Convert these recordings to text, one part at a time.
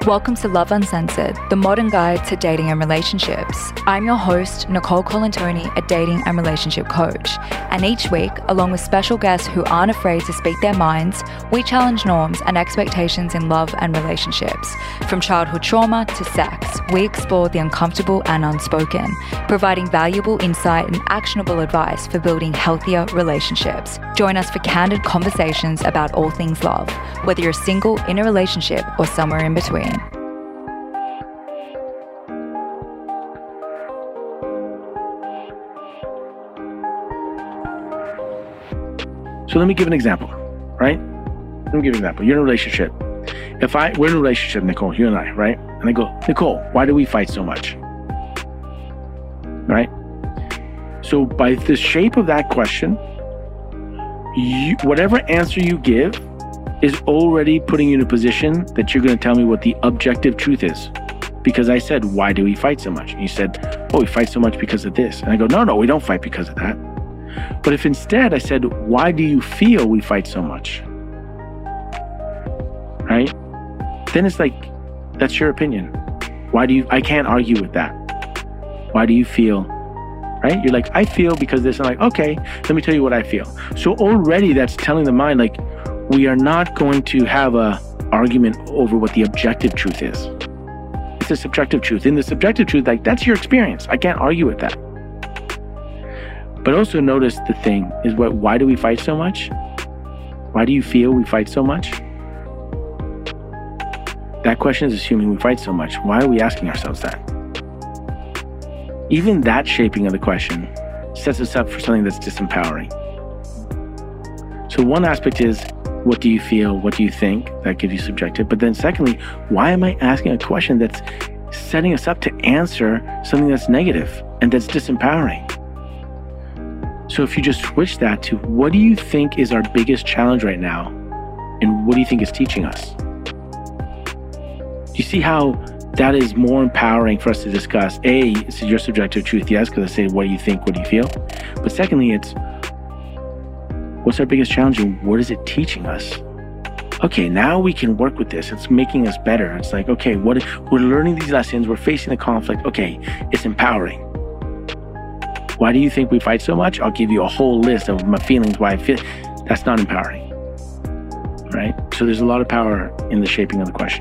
Welcome to Love Uncensored, the modern guide to dating and relationships. I'm your host, Nicole Colantoni, a dating and relationship coach. And each week, along with special guests who aren't afraid to speak their minds, we challenge norms and expectations in love and relationships. From childhood trauma to sex, we explore the uncomfortable and unspoken, providing valuable insight and actionable advice for building healthier relationships. Join us for candid conversations about all things love, whether you're single, in a relationship, or somewhere in between. So let me give an example, right? Let me give you an example. You're in a relationship. We're in a relationship, Nicole, you and I, right? And I go, Nicole, why do we fight so much? Right? So by the shape of that question, whatever answer you give is already putting you in a position that you're going to tell me what the objective truth is. Because I said, why do we fight so much? And you said, oh, we fight so much because of this. And I go, no, we don't fight because of that. But if instead I said, why do you feel we fight so much? Right? Then it's like, that's your opinion. I can't argue with that. Why do you feel? Right? You're like, I feel because this. I'm like, okay, let me tell you what I feel. So already that's telling the mind, like, we are not going to have a argument over what the objective truth is. It's a subjective truth. In the subjective truth, like, that's your experience. I can't argue with that. But also notice the thing is why do we fight so much? Why do you feel we fight so much? That question is assuming we fight so much. Why are we asking ourselves that? Even that shaping of the question sets us up for something that's disempowering. So one aspect is, what do you feel? What do you think? That gives you subjective. But then secondly, why am I asking a question that's setting us up to answer something that's negative and that's disempowering? So if you just switch that to, what do you think is our biggest challenge right now? And what do you think is teaching us? You see how that is more empowering for us to discuss. A, is your subjective truth? Yes, because I say, what do you think? What do you feel? But secondly, it's, what's our biggest challenge and what is it teaching us? Okay, now we can work with this. It's making us better. It's like, okay, we're learning these lessons. We're facing the conflict. Okay, it's empowering. Why do you think we fight so much? I'll give you a whole list of my feelings, why I feel. That's not empowering, right? So there's a lot of power in the shaping of the question.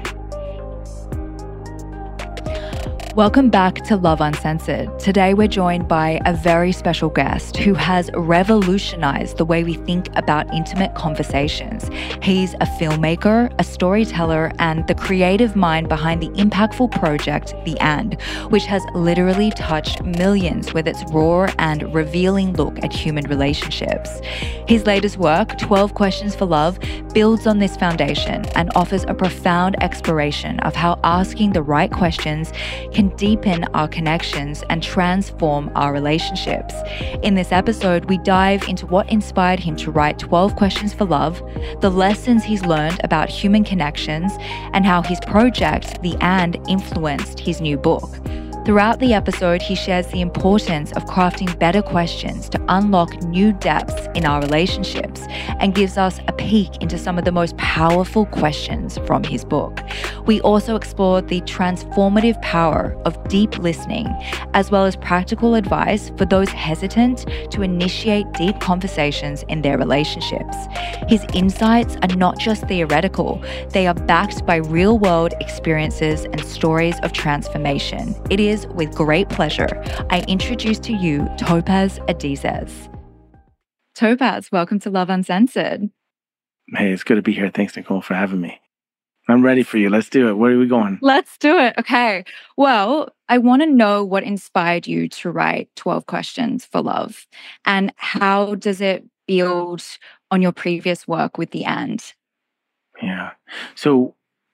Welcome back to Love Uncensored. Today we're joined by a very special guest who has revolutionized the way we think about intimate conversations. He's a filmmaker, a storyteller, and the creative mind behind the impactful project, The And, which has literally touched millions with its raw and revealing look at human relationships. His latest work, 12 Questions for Love, builds on this foundation and offers a profound exploration of how asking the right questions can deepen our connections and transform our relationships. In this episode, we dive into what inspired him to write 12 Questions for Love, the lessons he's learned about human connections, and how his project, The And, influenced his new book. Throughout the episode, he shares the importance of crafting better questions to unlock new depths in our relationships and gives us a peek into some of the most powerful questions from his book. We also explored the transformative power of deep listening, as well as practical advice for those hesitant to initiate deep conversations in their relationships. His insights are not just theoretical, they are backed by real-world experiences and stories of transformation. It is with great pleasure I introduce to you Topaz Adizes. Topaz, welcome to Love Uncensored. Hey, it's good to be here. Thanks, Nicole, for having me. I'm ready for you. Let's do it. Where are we going? Let's do it. Okay. Well, I want to know what inspired you to write 12 Questions for Love and how does it build on your previous work with The And? Yeah. So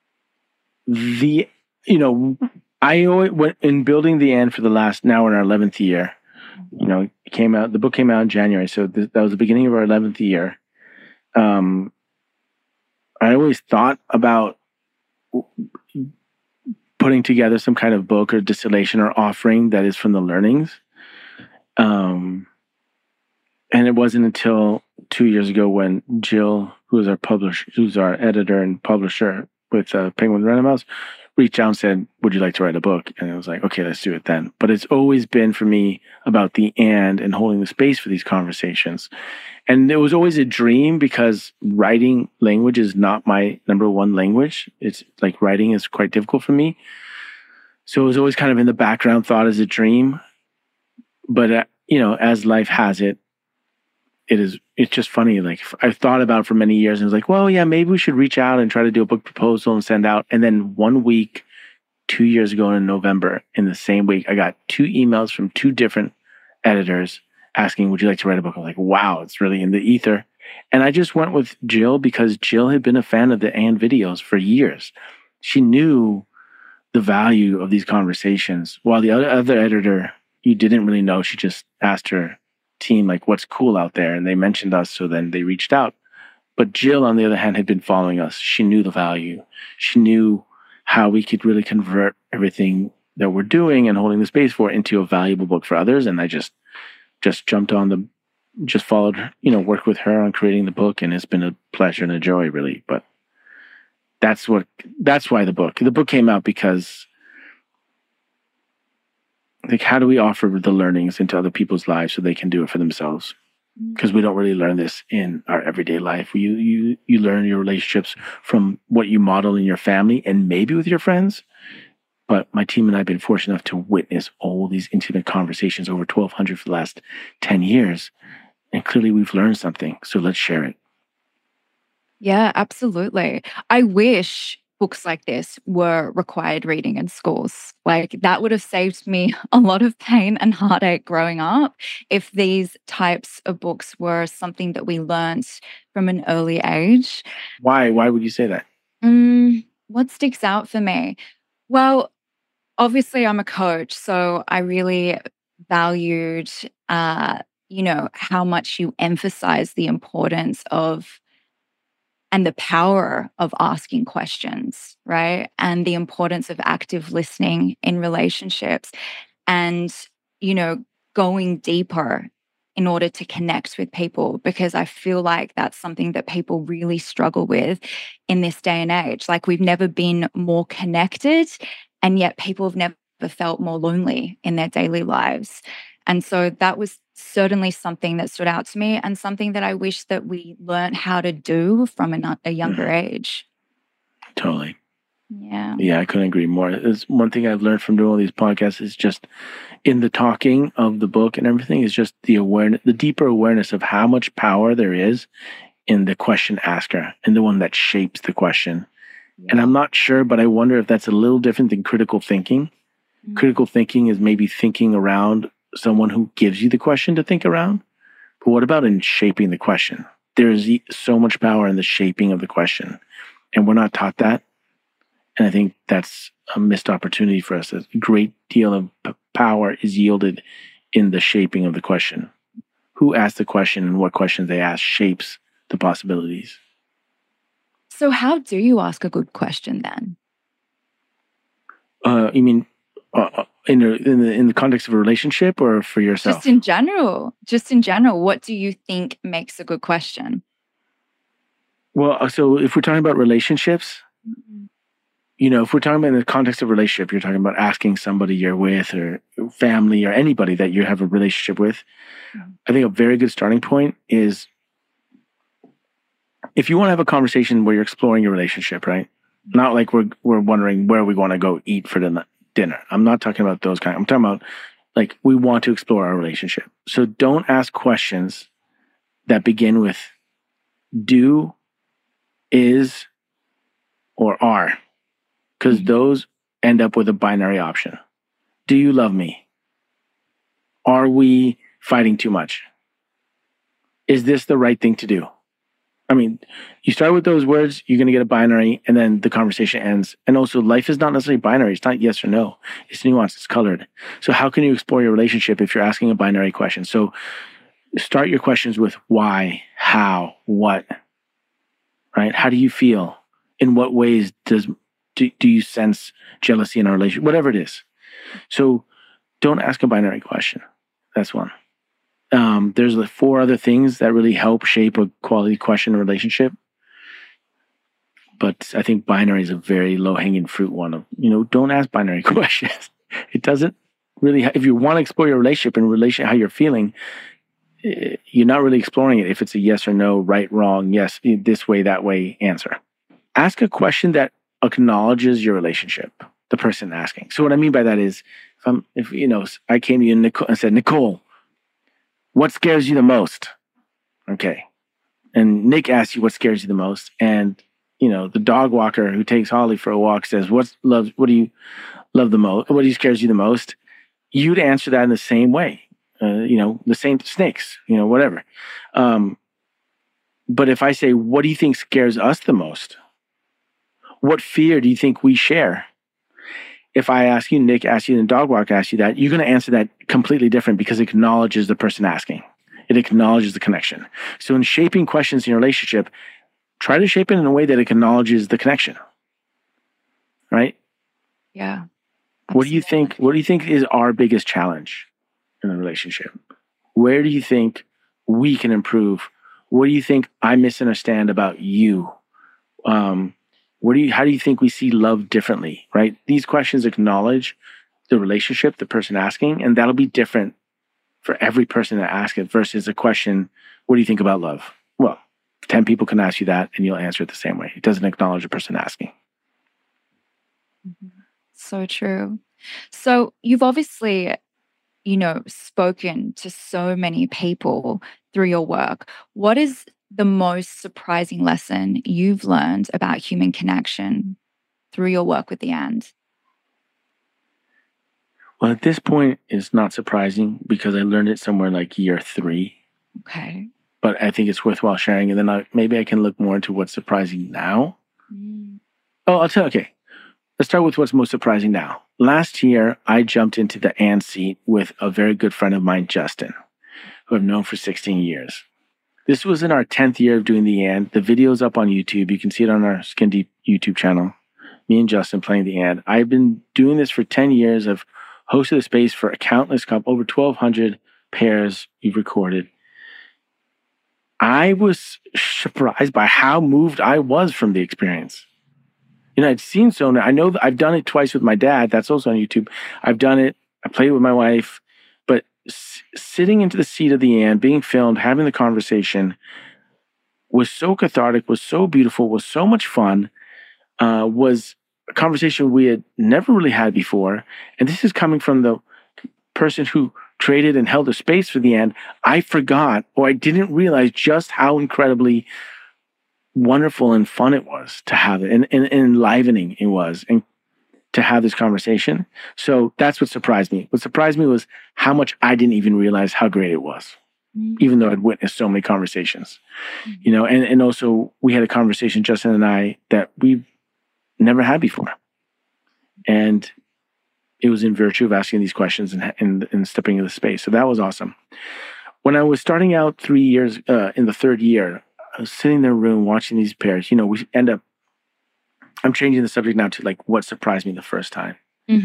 I always went in building The And for the last, now we're in our 11th year. The book came out in January. So that was the beginning of our 11th year. I always thought about putting together some kind of book or distillation or offering that is from the learnings. And it wasn't until 2 years ago when Jill, who's our editor and publisher with Penguin Random House, reached out and said, would you like to write a book? And I was like, okay, let's do it then. But it's always been for me about the and holding the space for these conversations. And it was always a dream because writing language is not my number one language. It's like writing is quite difficult for me. So it was always kind of in the background thought as a dream. But, as life has it, it's just funny. Like I've thought about it for many years and was like, well, yeah, maybe we should reach out and try to do a book proposal and send out. And then 1 week, 2 years ago in November, in the same week, I got 2 emails from 2 different editors asking, would you like to write a book? I'm like, wow, it's really in the ether. And I just went with Jill because Jill had been a fan of the And videos for years. She knew the value of these conversations. While the other editor, you didn't really know, she just asked her team, like, what's cool out there? And they mentioned us, so then they reached out. But Jill, on the other hand, had been following us. She knew the value. She knew how we could really convert everything that we're doing and holding the space for into a valuable book for others. And I just jumped on just followed, worked with her on creating the book. And it's been a pleasure and a joy, really. But that's why the book came out, because like, how do we offer the learnings into other people's lives so they can do it for themselves? Because we don't really learn this in our everyday life. You learn your relationships from what you model in your family and maybe with your friends. But my team and I have been fortunate enough to witness all these intimate conversations, over 1,200 for the last 10 years. And clearly we've learned something. So let's share it. Yeah, absolutely. I wish books like this were required reading in schools. Like that would have saved me a lot of pain and heartache growing up if these types of books were something that we learned from an early age. Why would you say that? What sticks out for me? Well, obviously I'm a coach, so I really valued how much you emphasize the importance of and the power of asking questions, right? And the importance of active listening in relationships and, going deeper in order to connect with people, because I feel like that's something that people really struggle with in this day and age. Like we've never been more connected, and yet people have never felt more lonely in their daily lives. And so that was certainly something that stood out to me and something that I wish that we learned how to do from a younger age. Totally. Yeah. Yeah, I couldn't agree more. It's one thing I've learned from doing all these podcasts is just in the talking of the book and everything is just the awareness, the deeper awareness of how much power there is in the question asker and the one that shapes the question. Yeah. And I'm not sure, but I wonder if that's a little different than critical thinking. Mm-hmm. Critical thinking is maybe thinking around someone who gives you the question to think around. But what about in shaping the question? There is so much power in the shaping of the question. And we're not taught that. And I think that's a missed opportunity for us. A great deal of power is yielded in the shaping of the question. Who asked the question and what questions they ask shapes the possibilities. So how do you ask a good question then? You mean in the context of a relationship or for yourself? Just in general, what do you think makes a good question? Well, so if we're talking about relationships, if we're talking about in the context of a relationship, you're talking about asking somebody you're with or family or anybody that you have a relationship with. I think a very good starting point is if you want to have a conversation where you're exploring your relationship, right? Not like we're wondering where we want to go eat for dinner. I'm not talking about those kind. I'm talking about like we want to explore our relationship. So don't ask questions that begin with do, is, or are, because those end up with a binary option. Do you love me? Are we fighting too much? Is this the right thing to do? I mean, you start with those words, you're going to get a binary, and then the conversation ends. And also, life is not necessarily binary. It's not yes or no. It's nuanced. It's colored. So how can you explore your relationship if you're asking a binary question? So start your questions with why, how, what, right? How do you feel? In what ways do you sense jealousy in our relationship? Whatever it is. So don't ask a binary question. That's one. There's the 4 other things that really help shape a quality question in a relationship. But I think binary is a very low-hanging fruit one. Of, don't ask binary questions. It doesn't really, if you want to explore your relationship and relation how you're feeling, you're not really exploring it if it's a yes or no, right, wrong, yes, this way, that way answer. Ask a question that acknowledges your relationship, the person asking. So what I mean by that is, if I came to you and said, Nicole, what scares you the most? Okay. And Nick asks you what scares you the most. And, the dog walker who takes Holly for a walk says, what do you love the most? What scares you the most? You'd answer that in the same way. The same snakes, whatever. But if I say, what do you think scares us the most? What fear do you think we share? If I ask you, Nick asks you, and Dog Walk asks you that, you're going to answer that completely different because it acknowledges the person asking. It acknowledges the connection. So in shaping questions in your relationship, try to shape it in a way that acknowledges the connection. Right? Yeah. Absolutely. What do you think is our biggest challenge in a relationship? Where do you think we can improve? What do you think I misunderstand about you? How do you think we see love differently, right? These questions acknowledge the relationship, the person asking, and that'll be different for every person that asks it versus a question, what do you think about love? Well, 10 people can ask you that and you'll answer it the same way. It doesn't acknowledge the person asking. So true. So you've obviously, spoken to so many people through your work. What is the most surprising lesson you've learned about human connection through your work with the And? Well, at this point, it's not surprising because I learned it somewhere like year 3. Okay. But I think it's worthwhile sharing. And then maybe I can look more into what's surprising now. Oh, I'll tell you. Okay. Let's start with what's most surprising now. Last year, I jumped into the And seat with a very good friend of mine, Justin, who I've known for 16 years. This was in our 10th year of doing the And. The video's up on YouTube. You can see it on our Skin Deep YouTube channel. Me and Justin playing the And. I've been doing this for 10 years. I've hosted a space for a countless couple, over 1,200 pairs you've recorded. I was surprised by how moved I was from the experience. I'd seen so. I know that I've done it twice with my dad. That's also on YouTube. I've done it. I played with my wife. But sitting into the seat of the And, being filmed, having the conversation was so cathartic, was so beautiful, was so much fun, was a conversation we had never really had before. And this is coming from the person who created and held a space for the And. I forgot, or I didn't realize just how incredibly wonderful and fun it was to have it, and enlivening it was, and to have this conversation. So that's what surprised me. What surprised me was how much I didn't even realize how great it was, even though I'd witnessed so many conversations. And also we had a conversation, Justin and I, that we've never had before. And it was in virtue of asking these questions and stepping into the space. So that was awesome. When I was starting out 3 years, in the 3rd year, I was sitting in the room watching these pairs. We end up, I'm changing the subject now to like what surprised me the first time.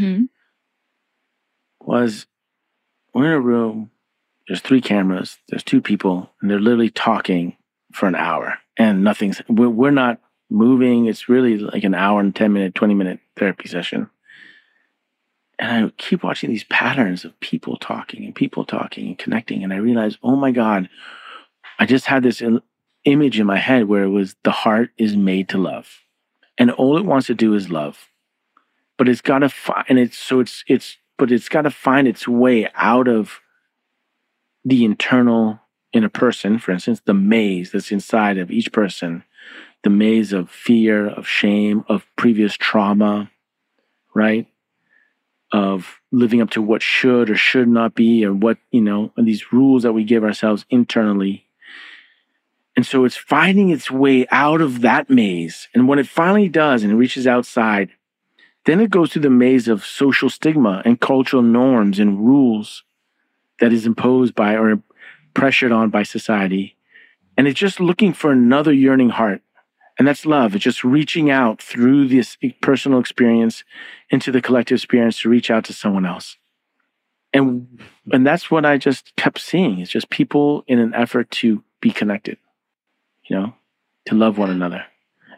Was we're in a room, there's 3 cameras, there's 2 people, and they're literally talking for an hour and we're not moving. It's really like an hour and 10-minute, 20-minute therapy session. And I keep watching these patterns of people talking and connecting. And I realized, oh my God, I just had this image in my head where it was the heart is made to love, and all it wants to do is love, but it's got to find it's got to find its way out of the internal in a person. For instance, the maze that's inside of each person, the maze of fear, of shame, of previous trauma, right? Of living up to what should or should not be, or what, and these rules that we give ourselves internally. And so it's finding its way out of that maze. And when it finally does and it reaches outside, then it goes through the maze of social stigma and cultural norms and rules that is imposed by or pressured on by society. And it's just looking for another yearning heart. And that's love. It's just reaching out through this personal experience into the collective experience to reach out to someone else. And that's what I just kept seeing. It's just people in an effort to be connected, to love one another.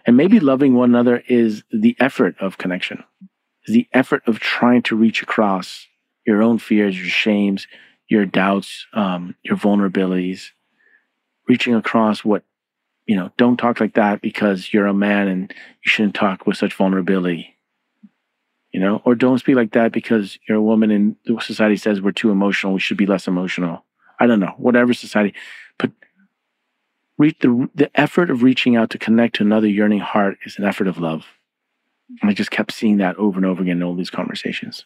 And maybe loving one another is the effort of connection, is the effort of trying to reach across your own fears, your shames, your doubts, your vulnerabilities, reaching across what, don't talk like that because you're a man and you shouldn't talk with such vulnerability, or don't speak like that because you're a woman and society says we're too emotional, we should be less emotional. I don't know, whatever society, but the effort of reaching out to connect to another yearning heart is an effort of love. And I just kept seeing that over and over again in all these conversations.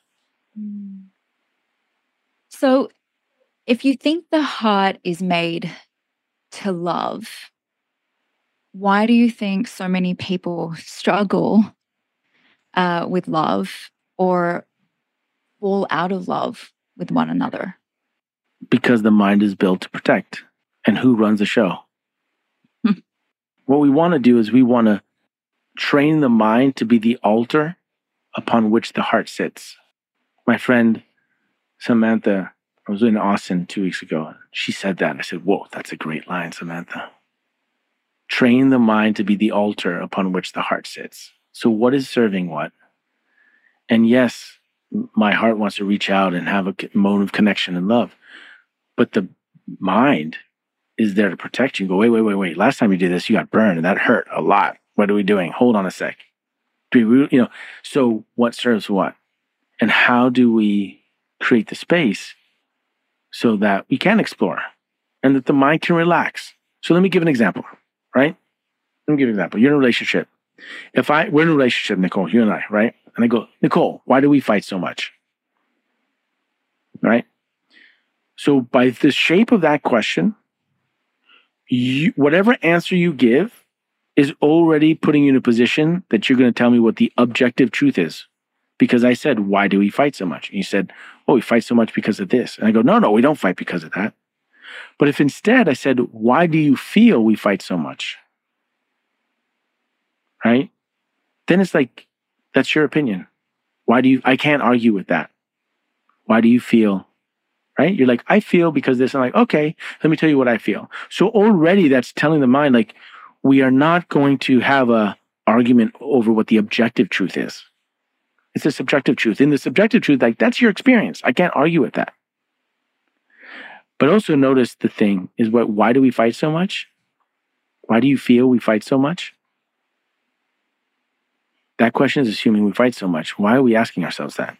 So if you think the heart is made to love, why do you think so many people struggle with love or fall out of love with one another? Because the mind is built to protect. And who runs the show? What we want to do is we want to train the mind to be the altar upon which the heart sits. My friend Samantha, I was in Austin 2 weeks ago. She said that. I said, whoa, that's a great line, Samantha. Train the mind to be the altar upon which the heart sits. So what is serving what? And yes, my heart wants to reach out and have a moment of connection and love. But the mind is there to protect you. Go, wait. Last time you did this, you got burned and that hurt a lot. What are we doing? Hold on a sec. So what serves what? And how do we create the space so that we can explore and that the mind can relax? So let me give an example, right? Let me give you an example. You're in a relationship. We're in a relationship, Nicole, you and I, right? And I go, Nicole, why do we fight so much? Right? So by the shape of that question, whatever answer you give is already putting you in a position that you're going to tell me what the objective truth is. Because I said, why do we fight so much? And you said, oh, we fight so much because of this. And I go, no, we don't fight because of that. But if instead I said, why do you feel we fight so much? Right? Then it's like, that's your opinion. I can't argue with that. Why do you feel? Right? You're like, I feel because this. I'm like, okay, let me tell you what I feel. So already that's telling the mind, like, we are not going to have a argument over what the objective truth is. It's a subjective truth. In the subjective truth, like, that's your experience. I can't argue with that. But also notice the thing is why do we fight so much? Why do you feel we fight so much? That question is assuming we fight so much. Why are we asking ourselves that?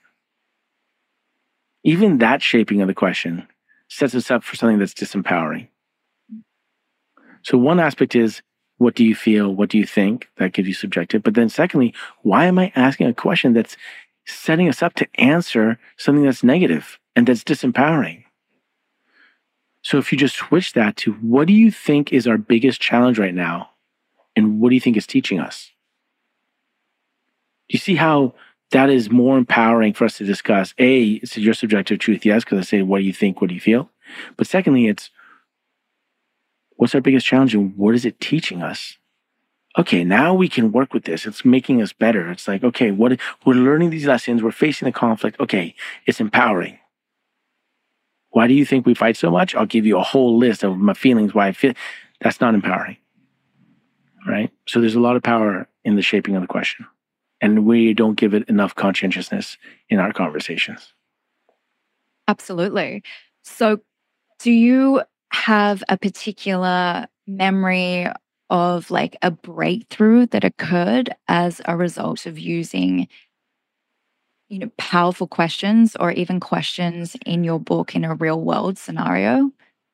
Even that shaping of the question sets us up for something that's disempowering. So one aspect is, what do you feel? What do you think? That gives you subjective. But then secondly, why am I asking a question that's setting us up to answer something that's negative and that's disempowering? So if you just switch that to, what do you think is our biggest challenge right now? And what do you think is teaching us? Do you see how that is more empowering for us to discuss? A, it's your subjective truth, yes, because I say, what do you think? What do you feel? But secondly, it's, what's our biggest challenge and what is it teaching us? Okay, now we can work with this. It's making us better. It's like, okay, we're learning these lessons. We're facing the conflict. Okay, it's empowering. Why do you think we fight so much? I'll give you a whole list of my feelings, why I feel. That's not empowering, right? So there's a lot of power in the shaping of the question. And we don't give it enough conscientiousness in our conversations. Absolutely. So do you have a particular memory of like a breakthrough that occurred as a result of using, powerful questions or even questions in your book in a real world scenario?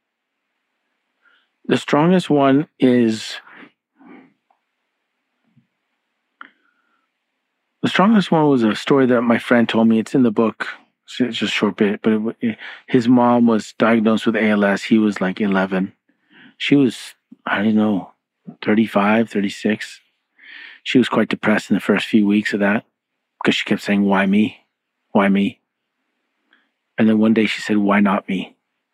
The strongest one is... The strongest one was a story that my friend told me. It's in the book. It's just a short bit. But his mom was diagnosed with ALS. He was like 11. She was, 35, 36. She was quite depressed in the first few weeks of that because she kept saying, why me? Why me? And then one day she said, why not me?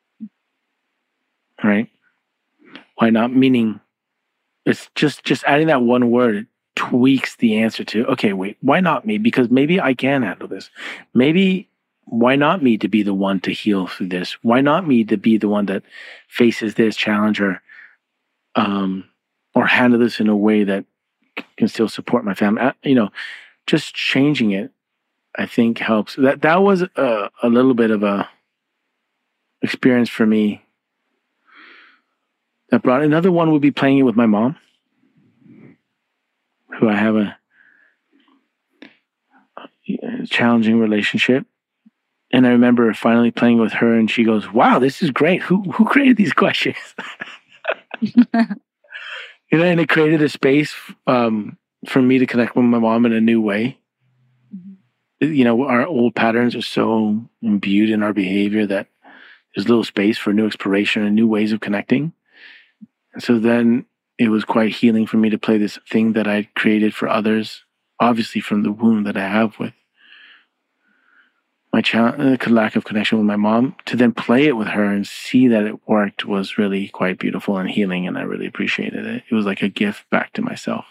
Right? Why not? Meaning, it's just adding that one word tweaks the answer to, okay, wait, why not me? Because maybe I can handle this. Maybe why not me to be the one to heal through this? Why not me to be the one that faces this challenge or handle this in a way that can still support my family. Just changing it, I think helps. That was a little bit of a experience for me. That brought another one would be playing it with my mom, who I have a challenging relationship. And I remember finally playing with her, and she goes, "Wow, this is great. Who created these questions?" And it created a space for me to connect with my mom in a new way. Our old patterns are so imbued in our behavior that there's little space for new exploration and new ways of connecting. And so then it was quite healing for me to play this thing that I created for others, obviously from the wound that I have with my lack of connection with my mom, to then play it with her and see that it worked was really quite beautiful and healing, and I really appreciated it. It was like a gift back to myself.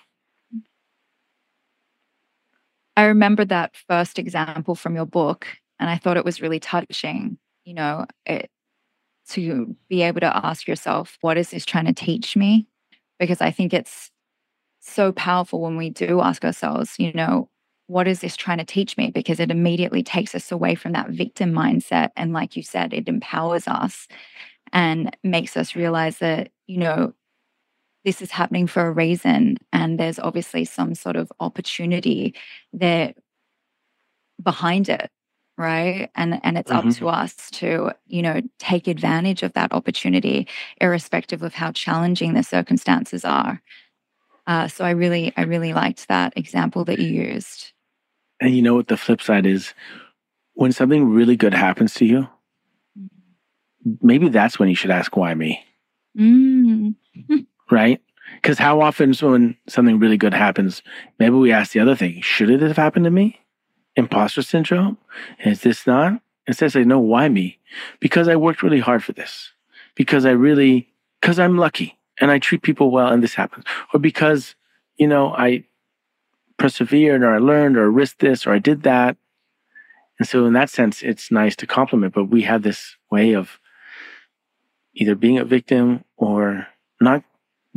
I remember that first example from your book, and I thought it was really touching, to be able to ask yourself, what is this trying to teach me? Because I think it's so powerful when we do ask ourselves, what is this trying to teach me? Because it immediately takes us away from that victim mindset. And like you said, it empowers us and makes us realize that, this is happening for a reason. And there's obviously some sort of opportunity there behind it, right? And it's up to us to, take advantage of that opportunity, irrespective of how challenging the circumstances are. So I really liked that example that you used. And you know what the flip side is? When something really good happens to you, maybe that's when you should ask, why me? Right? Because how often when something really good happens, maybe we ask the other thing, should it have happened to me? Imposter syndrome? Is this not? Instead, say, no, why me? Because I worked really hard for this. Because I'm lucky and I treat people well and this happens. Or because, I persevered, or I learned, or risked this, or I did that. And so in that sense, it's nice to compliment, but we have this way of either being a victim or not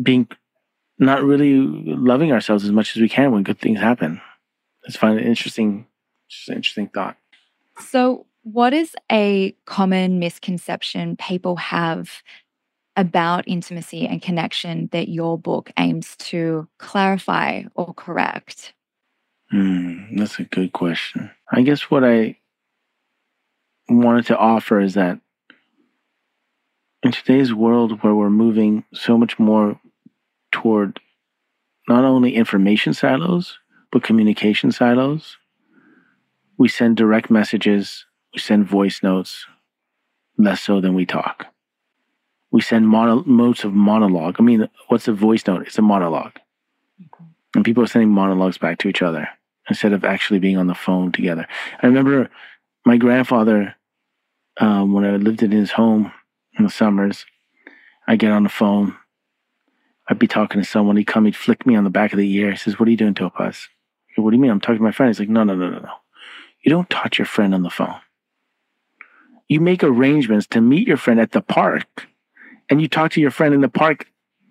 really loving ourselves as much as we can when good things happen. It's fun, interesting thought. So what is a common misconception people have about intimacy and connection that your book aims to clarify or correct? That's a good question. I guess what I wanted to offer is that in today's world, where we're moving so much more toward not only information silos, but communication silos, we send direct messages, we send voice notes, less so than we talk. We send modes of monologue. I mean, what's a voice note? It's a monologue. And people are sending monologues back to each other instead of actually being on the phone together. I remember my grandfather, when I lived in his home in the summers, I'd get on the phone. I'd be talking to someone. He'd come, he'd flick me on the back of the ear. He says, "What are you doing, Topaz?" I go, "What do you mean? I'm talking to my friend." He's like, No. You don't touch your friend on the phone. You make arrangements to meet your friend at the park, and you talk to your friend in the park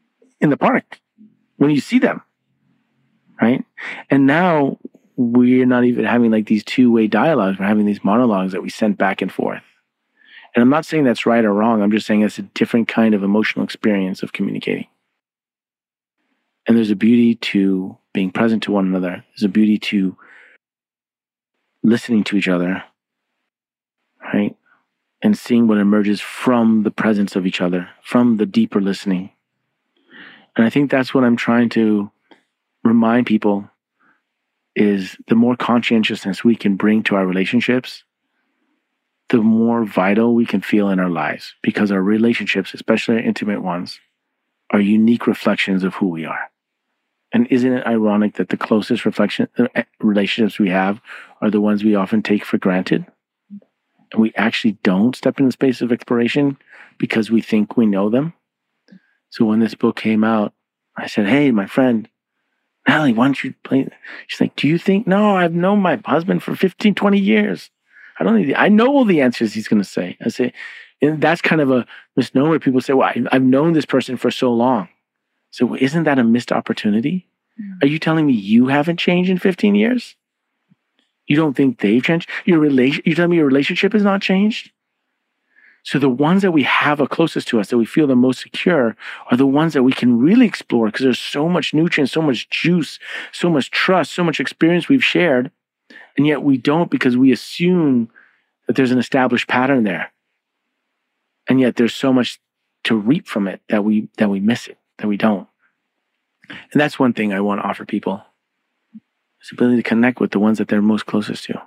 when you see them, right? And now we're not even having like these two-way dialogues. We're having these monologues that we send back and forth. And I'm not saying that's right or wrong. I'm just saying it's a different kind of emotional experience of communicating. And there's a beauty to being present to one another. There's a beauty to listening to each other, right? And seeing what emerges from the presence of each other, from the deeper listening. And I think that's what I'm trying to remind people is the more conscientiousness we can bring to our relationships, the more vital we can feel in our lives, because our relationships, especially our intimate ones, are unique reflections of who we are. And isn't it ironic that the closest relationships we have are the ones we often take for granted? And we actually don't step in the space of exploration because we think we know them. So when this book came out, I said, "Hey, my friend, Natalie, why don't you play?" She's like, "Do you think?" "No, I've known my husband for 15, 20 years. I know all the answers he's going to say." I say, and that's kind of a misnomer. People say, "Well, I've known this person for so long." So isn't that a missed opportunity? Are you telling me you haven't changed in 15 years? You don't think they've changed? You telling me your relationship has not changed? So the ones that we have are closest to us, that we feel the most secure, are the ones that we can really explore because there's so much nutrients, so much juice, so much trust, so much experience we've shared. And yet we don't because we assume that there's an established pattern there. And yet there's so much to reap from it that we miss it, that we don't. And that's one thing I want to offer people. Is the ability to connect with the ones that they're most closest to.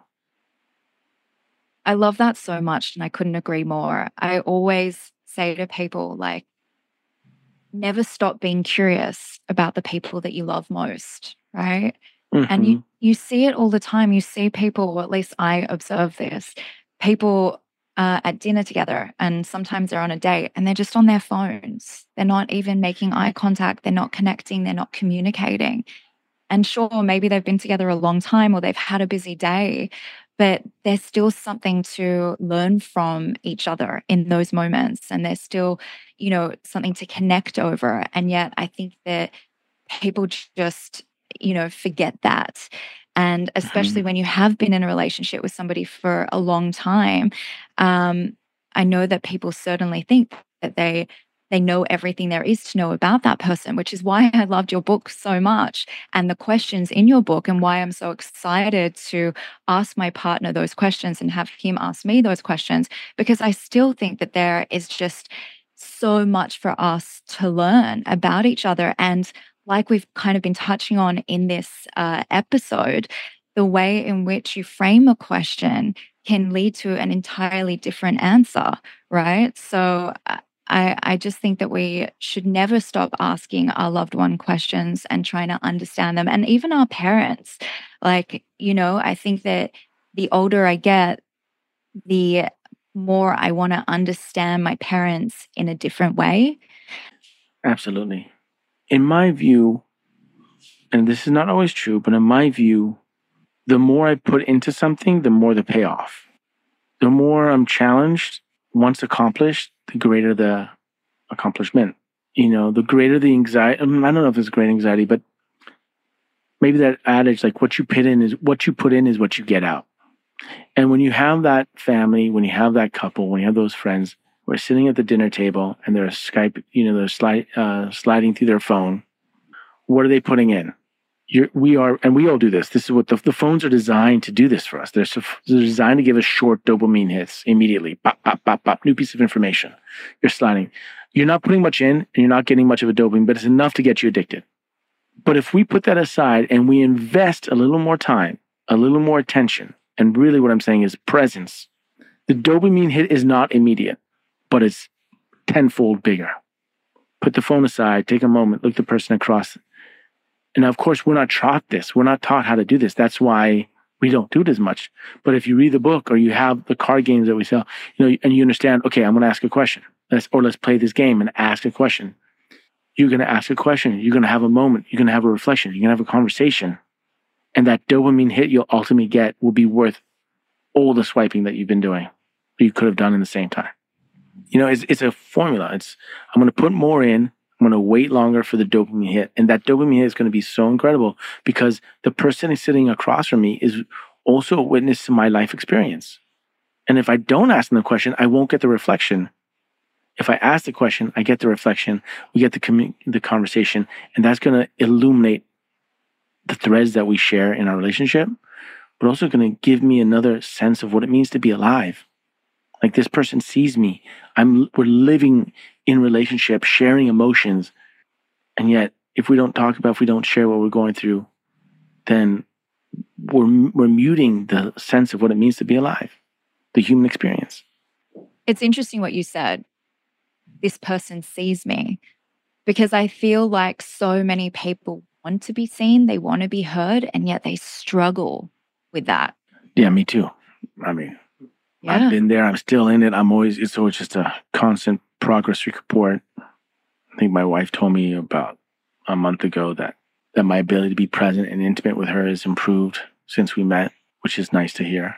I love that so much, and I couldn't agree more. I always say to people, like, never stop being curious about the people that you love most, right? And you see it all the time. You see people, or at least I observe this, people at dinner together, and sometimes they're on a date and they're just on their phones. They're not even making eye contact. They're not connecting. They're not communicating. And sure, maybe they've been together a long time or they've had a busy day, but there's still something to learn from each other in those moments. And there's still, something to connect over. And yet I think that people just, forget that. And especially when you have been in a relationship with somebody for a long time, I know that people certainly think that they know everything there is to know about that person, which is why I loved your book so much and the questions in your book, and why I'm so excited to ask my partner those questions and have him ask me those questions, because I still think that there is just so much for us to learn about each other. And like we've kind of been touching on in this episode, the way in which you frame a question can lead to an entirely different answer, right? So I just think that we should never stop asking our loved one questions and trying to understand them. And even our parents, I think that the older I get, the more I want to understand my parents in a different way. Absolutely. In my view, and this is not always true, but in my view, the more I put into something, the more the payoff. The more I'm challenged, once accomplished, the greater the accomplishment. The greater the anxiety. I don't know if it's great anxiety, but maybe that adage, like what you put in is what you get out. And when you have that family, when you have that couple, when you have those friends, we're sitting at the dinner table and they're Skype, they're sliding through their phone. What are they putting in? We all do this. This is what the phones are designed to do this for us. They're designed to give us short dopamine hits immediately. Pop, pop, pop, pop, new piece of information. You're sliding. You're not putting much in and you're not getting much of a dopamine, but it's enough to get you addicted. But if we put that aside and we invest a little more time, a little more attention, and really what I'm saying is presence, the dopamine hit is not immediate, but it's tenfold bigger. Put the phone aside, take a moment, look the person across. And of course, we're not taught this. We're not taught how to do this. That's why we don't do it as much. But if you read the book or you have the card games that we sell, and you understand, okay, I'm going to ask a question. Let's play this game and ask a question. You're going to ask a question. You're going to have a moment. You're going to have a reflection. You're going to have a conversation. And that dopamine hit you'll ultimately get will be worth all the swiping that you've been doing, that you could have done in the same time. It's a formula. I'm going to put more in. I'm going to wait longer for the dopamine hit. And that dopamine hit is going to be so incredible because the person who's sitting across from me is also a witness to my life experience. And if I don't ask them the question, I won't get the reflection. If I ask the question, I get the reflection, we get the conversation, and that's going to illuminate the threads that we share in our relationship, but also going to give me another sense of what it means to be alive. Like this person sees me. We're living in relationship, sharing emotions. And yet, if we don't share what we're going through, then we're muting the sense of what it means to be alive, the human experience. It's interesting what you said. This person sees me, because I feel like so many people want to be seen, they want to be heard, and yet they struggle with that. Yeah, me too. I mean, yeah. I've been there. I'm still in it. It's always just a constant progress report. I think my wife told me about a month ago that my ability to be present and intimate with her has improved since we met, which is nice to hear.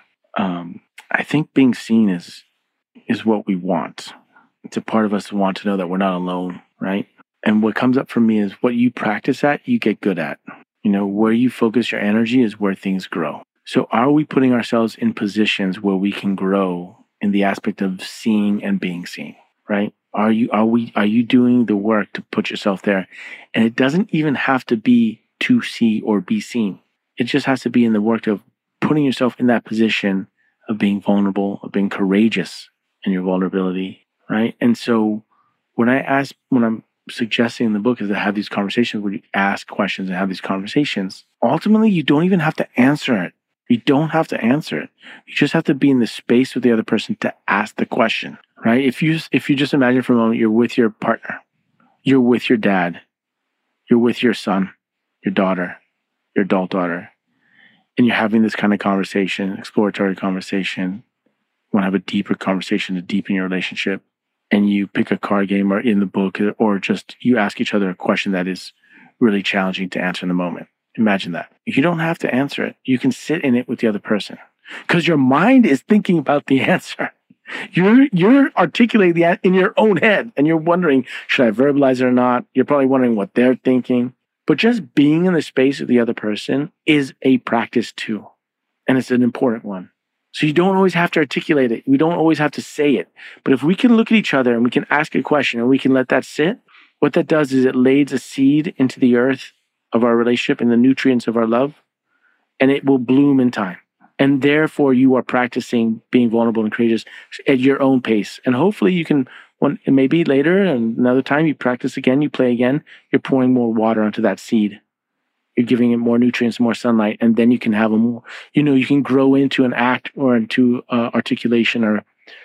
I think being seen is what we want. It's a part of us who want to know that we're not alone, right? And what comes up for me is what you practice at, you get good at. Where you focus your energy is where things grow. So are we putting ourselves in positions where we can grow in the aspect of seeing and being seen, right? Are you doing the work to put yourself there? And it doesn't even have to be to see or be seen. It just has to be in the work of putting yourself in that position of being vulnerable, of being courageous in your vulnerability, right? And so when I'm suggesting in the book is to have these conversations where you ask questions and have these conversations, ultimately you don't even have to answer it. You don't have to answer it. You just have to be in the space with the other person to ask the question, right? If you just imagine for a moment, you're with your partner, you're with your dad, you're with your son, your daughter, your adult daughter, and you're having this kind of conversation, exploratory conversation. You want to have a deeper conversation to deepen your relationship. And you pick a card game or in the book, or just you ask each other a question that is really challenging to answer in the moment. Imagine that. You don't have to answer it. You can sit in it with the other person because your mind is thinking about the answer. You're articulating the in your own head and you're wondering, should I verbalize it or not? You're probably wondering what they're thinking. But just being in the space of the other person is a practice too. And it's an important one. So you don't always have to articulate it. We don't always have to say it. But if we can look at each other and we can ask a question and we can let that sit, what that does is it lays a seed into the earth of our relationship and the nutrients of our love, and it will bloom in time. And therefore, you are practicing being vulnerable and courageous at your own pace. And hopefully you can, maybe later and another time you practice again, you play again, you're pouring more water onto that seed. You're giving it more nutrients, more sunlight, and then you can have a more, you can grow into an act or into articulation or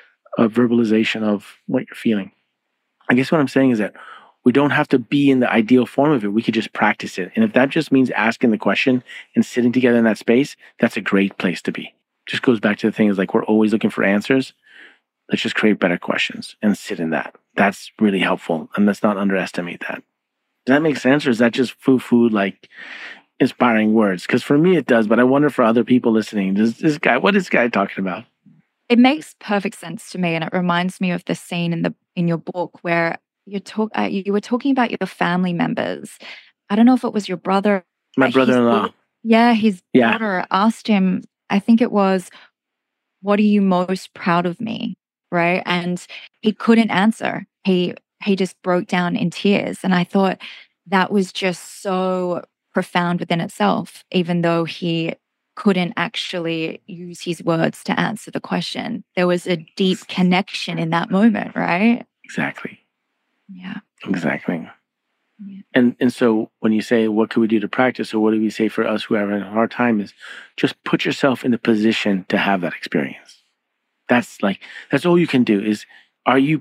a verbalization of what you're feeling. I guess what I'm saying is that we don't have to be in the ideal form of it. We could just practice it. And if that just means asking the question and sitting together in that space, that's a great place to be. Just goes back to the thing is like we're always looking for answers. Let's just create better questions and sit in that. That's really helpful. And let's not underestimate that. Does that make sense? Or is that just foo-foo, like inspiring words? Because for me it does, but I wonder for other people listening, what is this guy talking about? It makes perfect sense to me. And it reminds me of the scene in your book where you were talking about your family members. I don't know if it was your brother. My brother-in-law. His daughter asked him, I think it was, what are you most proud of me? Right? And he couldn't answer. He just broke down in tears. And I thought that was just so profound within itself, even though he couldn't actually use his words to answer the question. There was a deep connection in that moment, right? Exactly. Yeah. Exactly. Yeah. And so when you say, what can we do to practice? Or what do we say for us who are having a hard time is just put yourself in the position to have that experience. That's all you can do is, are you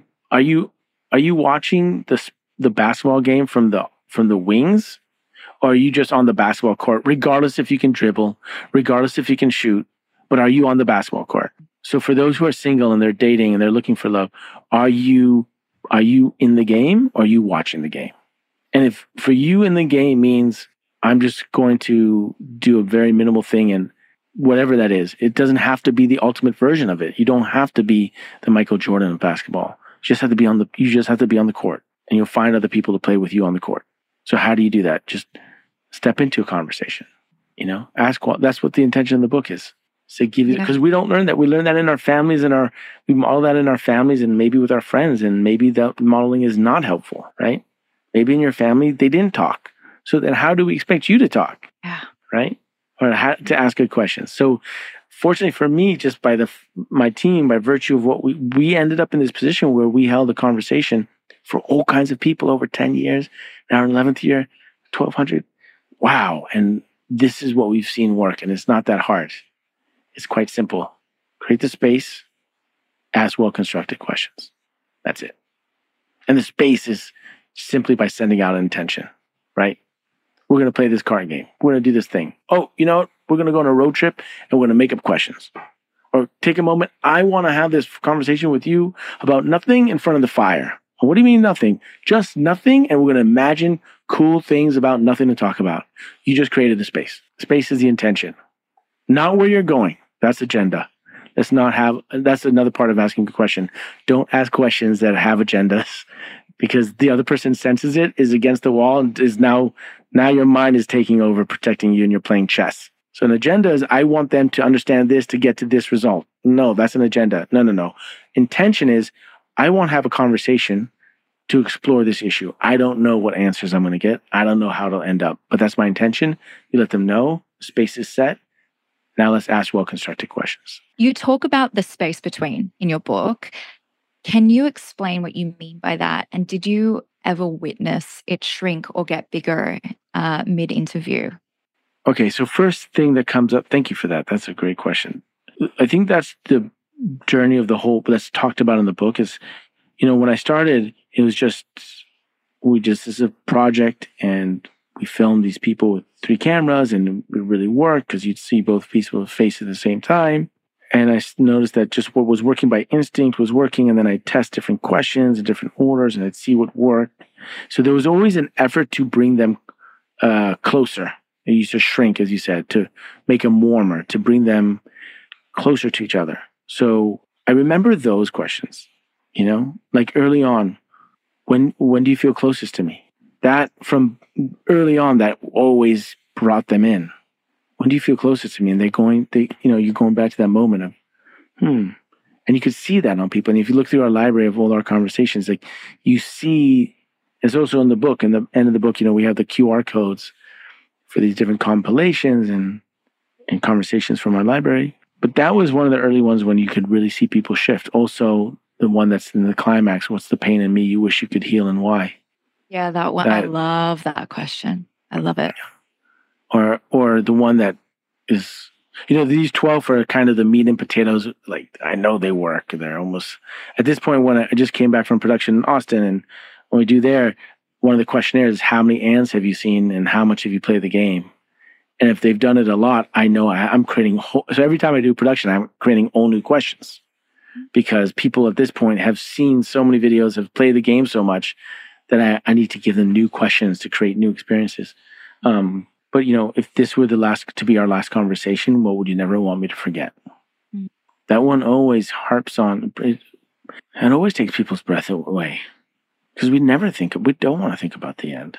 watching the basketball game from the wings? Or are you just on the basketball court, regardless if you can dribble, regardless if you can shoot, but are you on the basketball court? So for those who are single and they're dating and they're looking for love, are you in the game or are you watching the game? And if for you in the game means I'm just going to do a very minimal thing and whatever that is, it doesn't have to be the ultimate version of it. You don't have to be the Michael Jordan of basketball. You just have to be on the court, and you'll find other people to play with you on the court. So how do you do that? Just step into a conversation, ask. That's what the intention of the book is. So give you, because we don't learn that. We learn that in our families we model that in our families and maybe with our friends, and maybe that modeling is not helpful, right? Maybe in your family, they didn't talk. So then how do we expect you to talk? Yeah. Right? Or how to ask good questions. So fortunately for me, just by my team, by virtue of what we ended up in this position where we held a conversation for all kinds of people over 10 years, now our 11th year, 1,200. Wow. And this is what we've seen work. And it's not that hard. It's quite simple. Create the space, ask well-constructed questions. That's it. And the space is simply by sending out an intention, right? We're going to play this card game. We're going to do this thing. Oh, you know what? We're going to go on a road trip and we're going to make up questions. Or take a moment. I want to have this conversation with you about nothing in front of the fire. What do you mean nothing? Just nothing. And we're going to imagine cool things about nothing to talk about. You just created the space. Space is the intention. Not where you're going. That's agenda. That's another part of asking a question. Don't ask questions that have agendas, because the other person senses it, is against the wall, and is now Now your mind is taking over, protecting you, and you're playing chess. So an agenda is, I want them to understand this to get to this result. No, that's an agenda. No. Intention is, I want to have a conversation to explore this issue. I don't know what answers I'm going to get. I don't know how it'll end up, but that's my intention. You let them know, space is set. Now let's ask well-constructed questions. You talk about the space between in your book. Can you explain what you mean by that? And did you ever witness it shrink or get bigger mid-interview? Okay, so first thing that comes up, thank you for that. That's a great question. I think that's the journey of the whole, that's talked about in the book is, when I started, it was just, this is a project and we filmed these people with 3 cameras and it really worked because you'd see both people's faces at the same time. And I noticed that just what was working by instinct was working. And then I'd test different questions in different orders and I'd see what worked. So there was always an effort to bring them closer. It used to shrink, as you said, to make them warmer, to bring them closer to each other. So I remember those questions, like early on, when do you feel closest to me? That from early on, that always brought them in. When do you feel closest to me? And you're going back to that moment of, And you could see that on people. And if you look through our library of all our conversations, like you see, it's also in the book, in the end of the book, we have the QR codes for these different compilations and conversations from our library. But that was one of the early ones when you could really see people shift. Also, the one that's in the climax, what's the pain in me you wish you could heal and why? Yeah, that one. I love that question. I love it. Or the one that is, these 12 are kind of the meat and potatoes. Like, I know they work. They're almost, at this point, when I just came back from production in Austin, and when we do there, one of the questionnaires is, how many ants have you seen and how much have you played the game? And if they've done it a lot, I know I'm creating, so every time I do production, I'm creating all new questions because people at this point have seen so many videos, have played the game so much that I need to give them new questions to create new experiences. But if this were to be our last conversation, what would you never want me to forget? Mm. That one always harps on, it always takes people's breath away because we don't want to think about the end,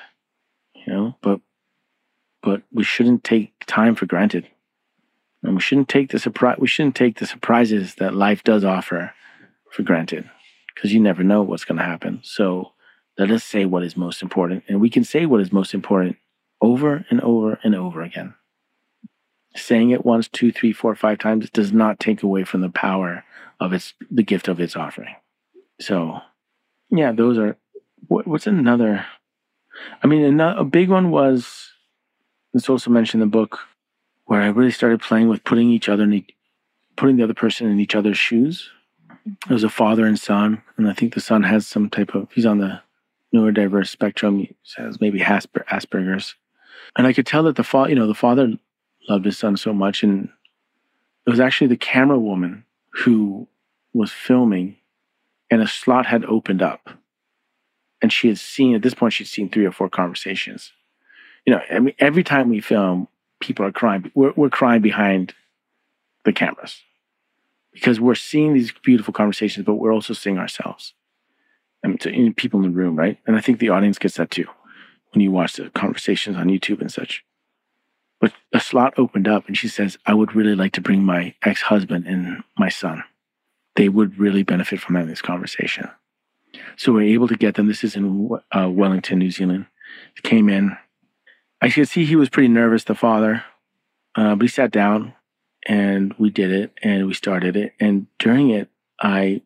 but we shouldn't take time for granted. And we shouldn't take the surprises that life does offer for granted because you never know what's going to happen. So let us say what is most important. And we can say what is most important over and over and over again. Saying it once, 2, 3, 4, 5 times does not take away from the power of the gift of its offering. So, yeah, those are. What's another? I mean, a big one was, it's also mentioned in the book, where I really started playing with putting the other person in each other's shoes. It was a father and son, and I think the son has some type of, he's on the neurodiverse spectrum. He has maybe Asperger's. And I could tell that the father loved his son so much. And it was actually the camera woman who was filming, and a slot had opened up. And she had seen, at this point, she'd seen 3 or 4 conversations. I mean, every time we film, people are crying. We're crying behind the cameras because we're seeing these beautiful conversations, but we're also seeing ourselves and people in the room, right? And I think the audience gets that too when you watch the conversations on YouTube and such. But a slot opened up, and she says, "I would really like to bring my ex-husband and my son. They would really benefit from having this conversation." So we're able to get them. This is in Wellington, New Zealand. They came in. I could see he was pretty nervous, the father, but he sat down and we did it and we started it. And during it, I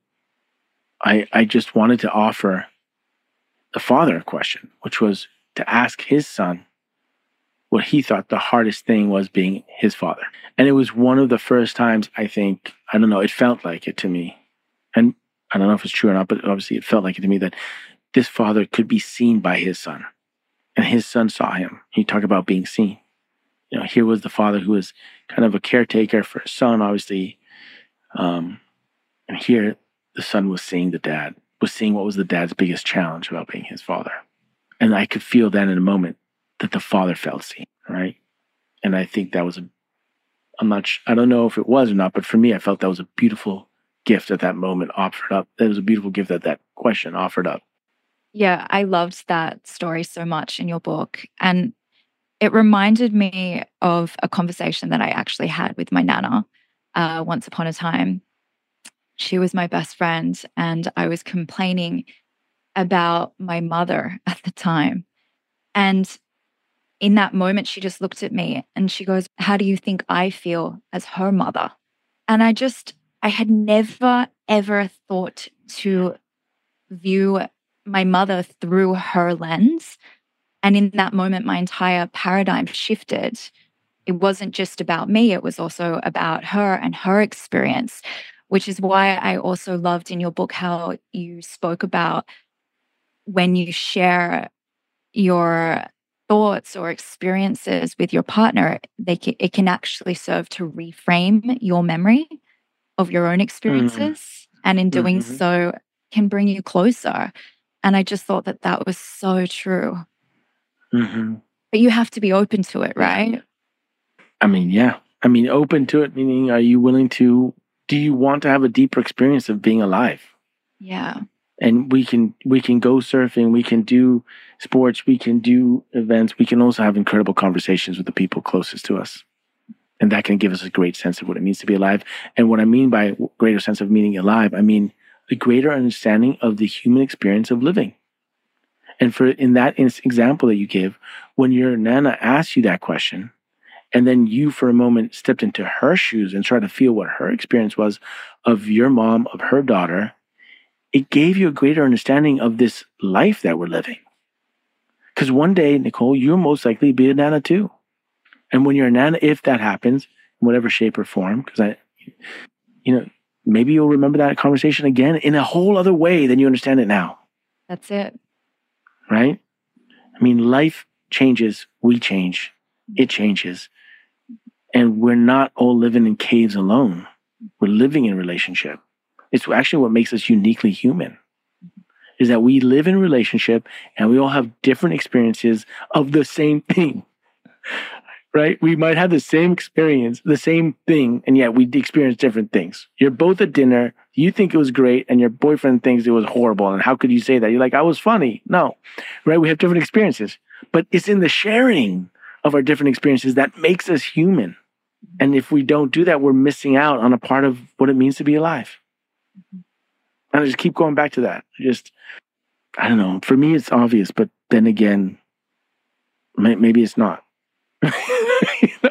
just wanted to offer the father a question, which was to ask his son what he thought the hardest thing was being his father. And it was one of the first times, I think, I don't know, it felt like it to me. And I don't know if it's true or not, but obviously it felt like it to me that this father could be seen by his son. And his son saw him. He talked about being seen. Here was the father who was kind of a caretaker for his son, obviously. And here the son was seeing the dad, was seeing what was the dad's biggest challenge about being his father. And I could feel then in a moment that the father felt seen, right? And I think that was I don't know if it was or not, but for me, I felt that was a beautiful gift at that moment offered up. That was a beautiful gift that question offered up. Yeah, I loved that story so much in your book. And It reminded me of a conversation that I actually had with my nana once upon a time. She was my best friend, and I was complaining about my mother at the time. And in that moment, she just looked at me and she goes, "How do you think I feel as her mother?" And I had never, ever thought to view my mother through her lens. And in that moment, my entire paradigm shifted. It wasn't just about me, it was also about her and her experience, which is why I also loved in your book how you spoke about when you share your thoughts or experiences with your partner, it can actually serve to reframe your memory of your own Mm-hmm. experiences. And in doing Mm-hmm. so, can bring you closer. And I just thought that that was so true. Mm-hmm. But you have to be open to it, Yeah. right? I mean, yeah. I mean, open to it, meaning, are you willing to, do you want to have a deeper experience of being alive? Yeah. And we can go surfing, we can do sports, we can do events, we can also have incredible conversations with the people closest to us. And that can give us a great sense of what it means to be alive. And what I mean by greater sense of meaning alive, I mean a greater understanding of the human experience of living. And for in that example that you give, when your nana asks you that question, and then you for a moment stepped into her shoes and tried to feel what her experience was of your mom, of her daughter, it gave you a greater understanding of this life that we're living. Because one day, Nicole, you'll most likely be a nana too. And when you're a nana, if that happens, in whatever shape or form, because maybe you'll remember that conversation again in a whole other way than you understand it now. That's it. Right? I mean, life changes, we change, it changes. And we're not all living in caves alone. We're living in relationship. It's actually what makes us uniquely human, is that we live in relationship and we all have different experiences of the same thing, right? We might have the same experience, the same thing, and yet we experience different things. You're both at dinner, you think it was great, and your boyfriend thinks it was horrible. And how could you say that? You're like, I was funny. No, right? We have different experiences, but it's in the sharing of our different experiences that makes us human. And if we don't do that, we're missing out on a part of what it means to be alive. And I just keep going back to that. I don't know. For me, it's obvious, but then again, maybe it's not. You know?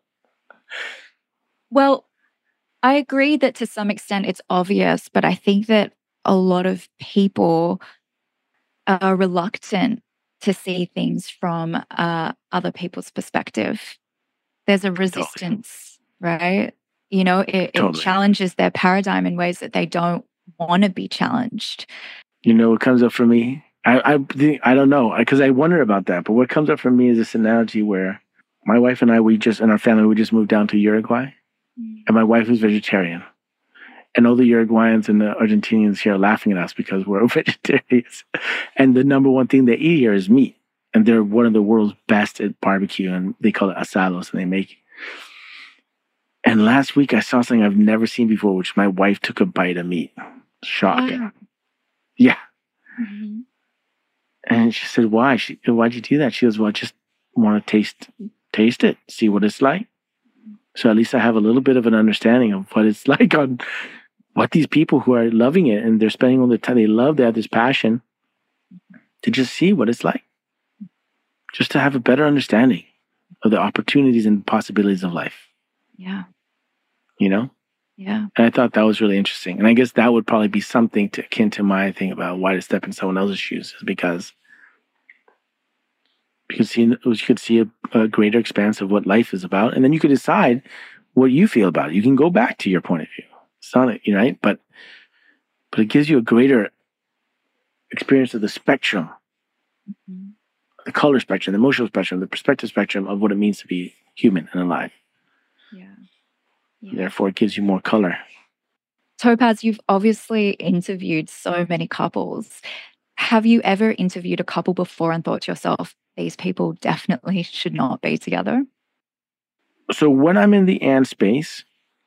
Well, I agree that to some extent it's obvious, but I think that a lot of people are reluctant to see things from other people's perspective. There's a resistance, right? It Totally. challenges their paradigm in ways that they don't want to be challenged. You know what comes up for me? I don't know, because I wonder about that. But what comes up for me is this analogy where my wife and I, in our family, we just moved down to Uruguay. And my wife is vegetarian. And all the Uruguayans and the Argentinians here are laughing at us because we're vegetarians. And the number one thing they eat here is meat. And they're one of the world's best at barbecue. And they call it asados, and they make. And last week I saw something I've never seen before, which my wife took a bite of meat. Shocking. Wow. Yeah. Mm-hmm. And she said, why? Why'd you do that? She goes, well, I just want to taste it, see what it's like. So at least I have a little bit of an understanding of what it's like, on what these people who are loving it and they're spending all the time, they have this passion to just see what it's like. Just to have a better understanding of the opportunities and possibilities of life. Yeah. You know? Yeah. And I thought that was really interesting. And I guess that would probably be something akin to my thing about why to step in someone else's shoes, is because you could see a greater expanse of what life is about. And then you could decide what you feel about it. You can go back to your point of view. It's not, right? But it gives you a greater experience of the spectrum, Mm-hmm. the color spectrum, the emotional spectrum, the perspective spectrum of what it means to be human and alive. Yeah. Therefore, it gives you more color. Topaz, you've obviously interviewed so many couples. Have you ever interviewed a couple before and thought to yourself, these people definitely should not be together? So when I'm in the and space,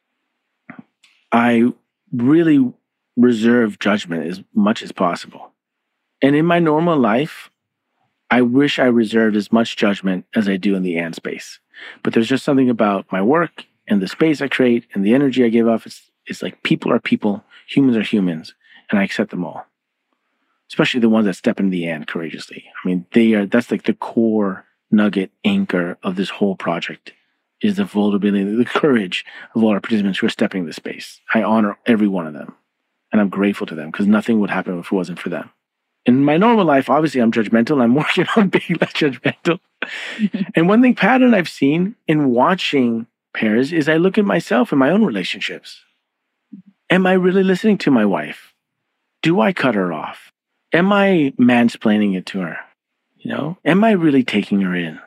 I really reserve judgment as much as possible. And in my normal life, I wish I reserved as much judgment as I do in the and space. But there's just something about my work and the space I create and the energy I give off. It's like people are people, humans are humans, and I accept them all. Especially the ones that step into the and courageously. I mean, that's like the core nugget anchor of this whole project is the vulnerability, the courage of all our participants who are stepping into space. I honor every one of them. And I'm grateful to them because nothing would happen if it wasn't for them. In my normal life, obviously, I'm judgmental. I'm working on being less judgmental. And one thing, pattern I've seen in watching pairs is I look at myself in my own relationships. Am I really listening to my wife? Do I cut her off? Am I mansplaining it to her? Am I really taking her in?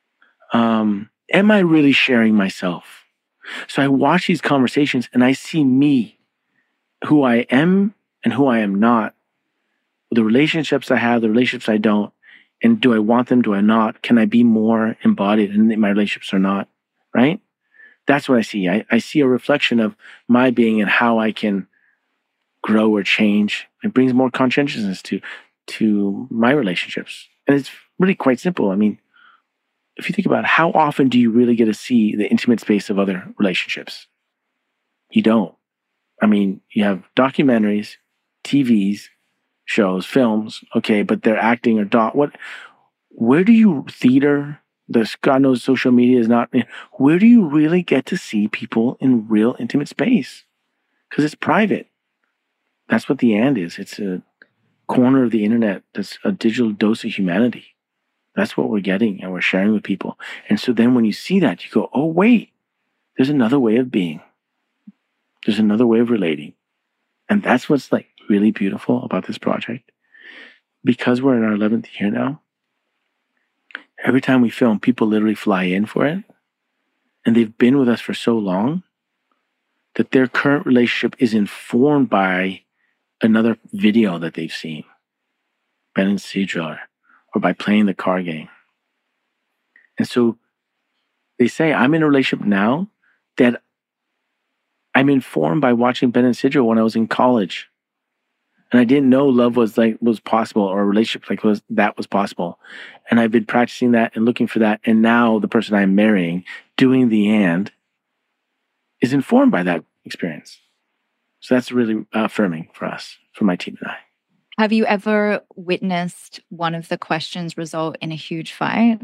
Am I really sharing myself? So I watch these conversations and I see me, who I am and who I am not, the relationships I have, the relationships I don't, and do I want them, do I not? Can I be more embodied in my relationships or not, right? That's what I see. I see a reflection of my being and how I can grow or change. It brings more conscientiousness to my relationships. And it's really quite simple. I mean, if you think about it, how often do you really get to see the intimate space of other relationships? You don't. I mean, you have documentaries, TVs, shows, films, okay, but they're acting or where do you theater? God knows social media is not, where do you really get to see people in real intimate space? Because it's private. That's what the and is. It's a corner of the internet that's a digital dose of humanity. That's what we're getting and we're sharing with people. And so then when you see that, you go, oh, wait, there's another way of being. There's another way of relating. And that's what's like really beautiful about this project. Because we're in our 11th year now, every time we film, people literally fly in for it. And they've been with us for so long that their current relationship is informed by another video that they've seen, Ben and Cedra, or by playing the card game. And so they say, I'm in a relationship now that I'm informed by watching Ben and Cedra when I was in college. And I didn't know love was possible, or a relationship was possible. And I've been practicing that and looking for that. And now the person I'm marrying, doing the and, is informed by that experience. So that's really affirming for us, for my team and I. Have you ever witnessed one of the questions result in a huge fight?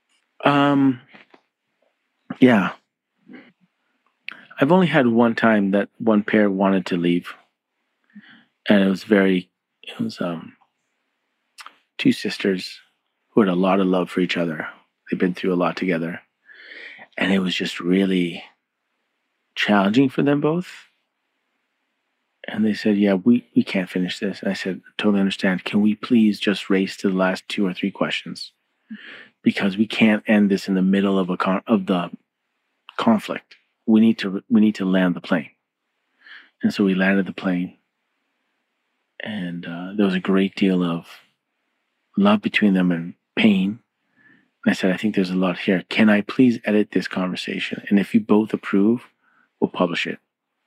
Yeah. I've only had one time that one pair wanted to leave. And it was two sisters who had a lot of love for each other. They've been through a lot together. And it was just really challenging for them both. And they said, yeah, we can't finish this. And I said, totally understand. Can we please just race to the last 2 or 3 questions? Because we can't end this in the middle of the conflict. We need to land the plane. And so we landed the plane. And there was a great deal of love between them and pain. And I said, I think there's a lot here. Can I please edit this conversation? And if you both approve, we'll publish it.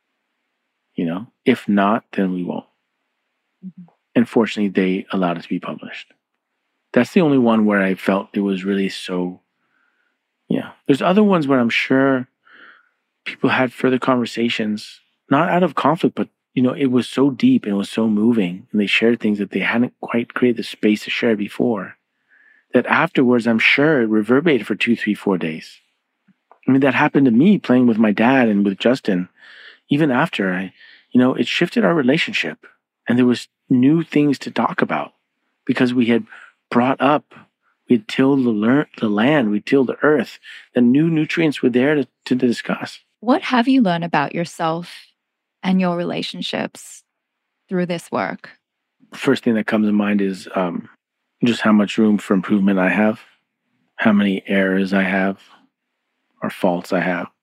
If not, then we won't. Mm-hmm. And fortunately, they allowed it to be published. That's the only one where I felt it was really so, yeah. There's other ones where I'm sure people had further conversations, not out of conflict, but, it was so deep and it was so moving. And they shared things that they hadn't quite created the space to share before. That afterwards, I'm sure it reverberated for 2, 3, 4 days. I mean, that happened to me playing with my dad and with Justin. Even after it shifted our relationship, and there was new things to talk about because we had brought up, we had tilled the land, we tilled the earth. The new nutrients were there to discuss. What have you learned about yourself and your relationships through this work? First thing that comes to mind is just how much room for improvement I have, how many errors I have, or faults I have.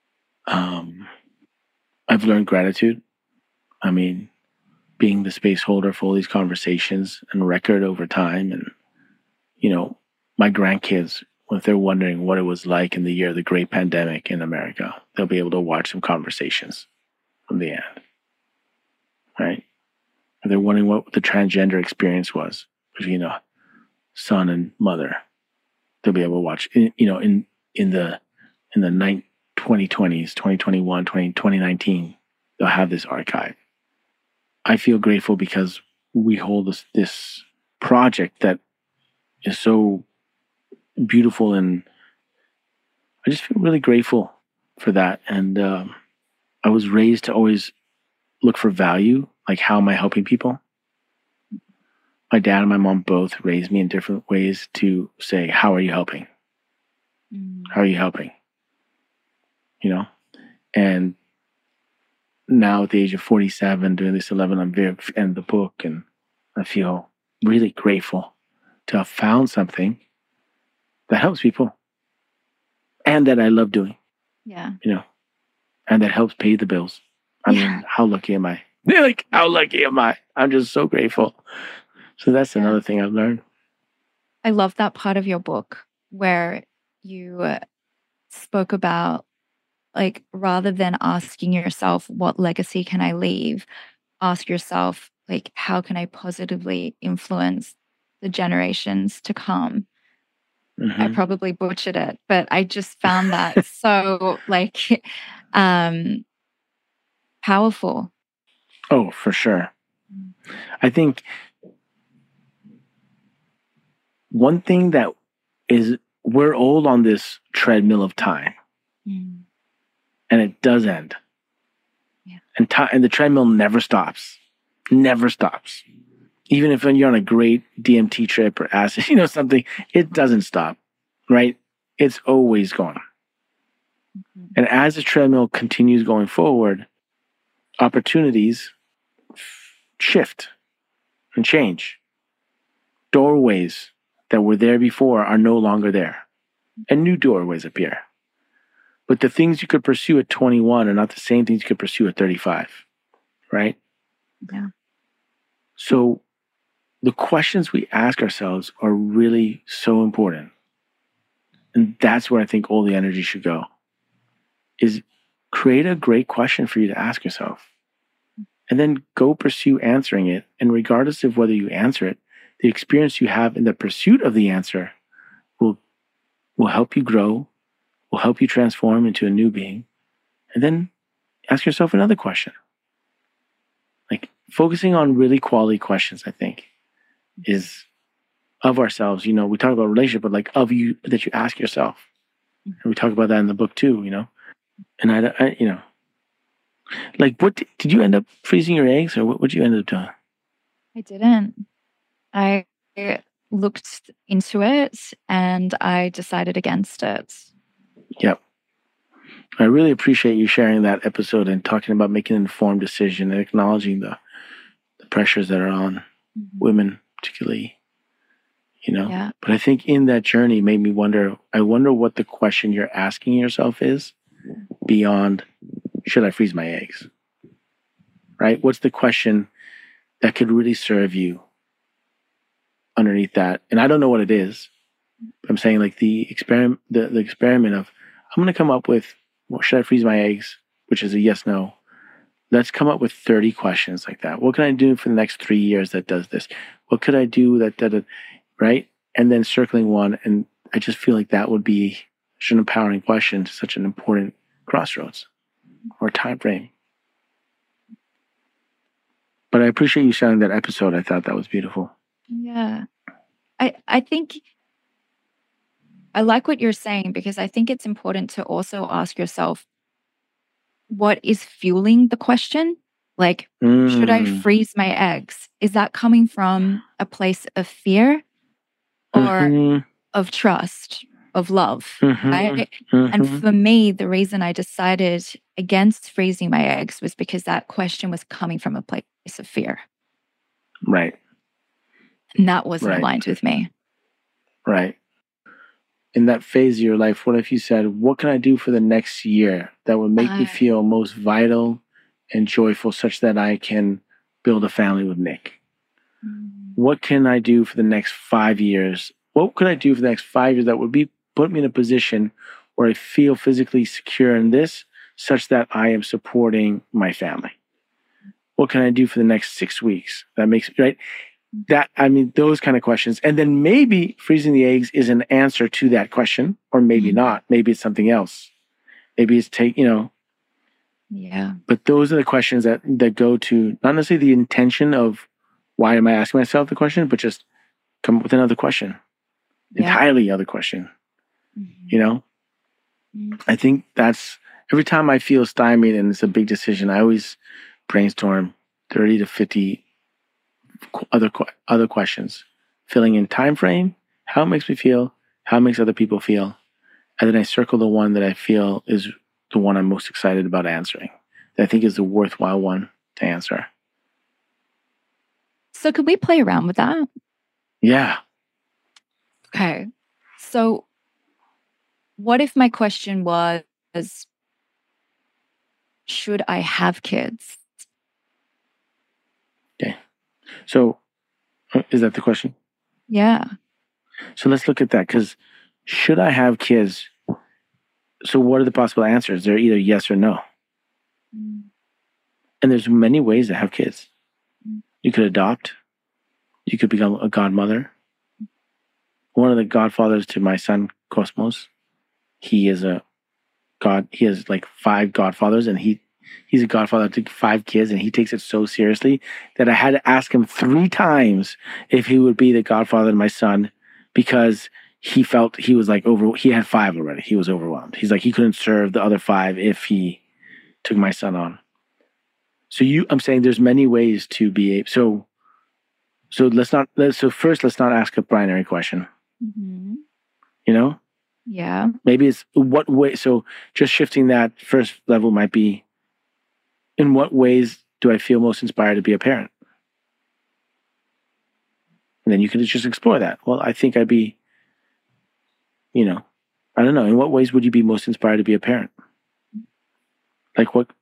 I've learned gratitude. I mean, being the space holder for all these conversations and record over time. And, my grandkids, if they're wondering what it was like in the year of the great pandemic in America, they'll be able to watch some conversations from the end. Right? If they're wondering what the transgender experience was, because, son and mother. They'll be able to watch, in the 2020s, 2021, 2019, they'll have this archive. I feel grateful because we hold this project that is so beautiful, and I just feel really grateful for that. And I was raised to always look for value, like how am I helping people? My dad and my mom both raised me in different ways to say, how are you helping? How are you helping? And now at the age of 47, doing this 11, I'm very end of the book, and I feel really grateful to have found something that helps people and that I love doing. Yeah. And that helps pay the bills. I mean, how lucky am I? Like, how lucky am I? I'm just so grateful. So that's another thing I've learned. I love that part of your book where you spoke about, like, rather than asking yourself, what legacy can I leave? Ask yourself, like, how can I positively influence the generations to come? I probably butchered it, but I just found that so powerful. Oh, for sure. I think one thing that is, we're old on this treadmill of time, and it does end. Yeah. And the treadmill never stops. Never stops. Even if you're on a great DMT trip or acid, something, it doesn't stop, right? It's always going. And as the treadmill continues going forward, opportunities shift and change. Doorways that were there before are no longer there, and new doorways appear. But the things you could pursue at 21 are not the same things you could pursue at 35, right? Yeah. So the questions we ask ourselves are really so important. And that's where I think all the energy should go, is create a great question for you to ask yourself, and then go pursue answering it. And regardless of whether you answer it, the experience you have in the pursuit of the answer will help you grow, will help you transform into a new being. And then ask yourself another question. Like, focusing on really quality questions, I think, is of ourselves. We talk about relationship, but like of you, that you ask yourself. And we talk about that in the book too, And I like, what did you end up freezing your eggs, or what did you end up doing? I didn't. I looked into it and I decided against it. Yep. I really appreciate you sharing that episode and talking about making an informed decision and acknowledging the pressures that are on women, particularly, Yeah. But I think in that journey made me wonder, what the question you're asking yourself is beyond, should I freeze my eggs? Right? What's the question that could really serve you underneath that? And I don't know what it is. I'm saying, like, the experiment of, I'm going to come up with, should I freeze my eggs? Which is a yes, no. Let's come up with 30 questions like that. What can I do for the next 3 years that does this? What could I do that, right? And then circling one. And I just feel like that would be such an empowering question to such an important crossroads or time frame. But I appreciate you sharing that episode. I thought that was beautiful. Yeah. I think I like what you're saying, because I think it's important to also ask yourself, what is fueling the question? Like, should I freeze my eggs? Is that coming from a place of fear or of trust, of love? Right? And for me, the reason I decided against freezing my eggs was because that question was coming from a place of fear. Right. And that wasn't aligned with me. Right. In that phase of your life, what if you said, what can I do for the next year that would make me feel most vital and joyful, such that I can build a family with Nick? What can I do for the next 5 years? What could I do for the next 5 years that would put me in a position where I feel physically secure in this, such that I am supporting my family? What can I do for the next 6 weeks that makes, right? those kind of questions. And then maybe freezing the eggs is an answer to that question, or maybe not. Maybe it's something else. Maybe it's Yeah. But those are the questions that go to not necessarily the intention of why am I asking myself the question, but just come up with another question, entirely other question. I think that's every time I feel stymied and it's a big decision, I always brainstorm 30 to 50 other questions, filling in time frame, how it makes me feel, how it makes other people feel, and then I circle the one that I feel is the one I'm most excited about answering, that I think is the worthwhile one to answer. So could we play around with that? Yeah. Okay. So what if my question was, should I have kids? Okay. So is that the question? Yeah. So let's look at that, because should I have kids? So what are the possible answers? They're either yes or no. And there's many ways to have kids. You could adopt. You could become a godmother. One of the godfathers to my son, Cosmos, he is a god. He has like 5 godfathers, and he's a godfather to 5 kids, and he takes it so seriously that I had to ask him 3 times if he would be the godfather to my son, because he felt he was like he had 5 already. He was overwhelmed. He's like, he couldn't serve the other 5 if he took my son on. So I'm saying there's many ways to be able. So first let's not ask a binary question. Yeah. Maybe it's what way. So just shifting that first level might be, in what ways do I feel most inspired to be a parent? And then you can just explore that. Well, I think I'd be, I don't know. In what ways would you be most inspired to be a parent? Like what?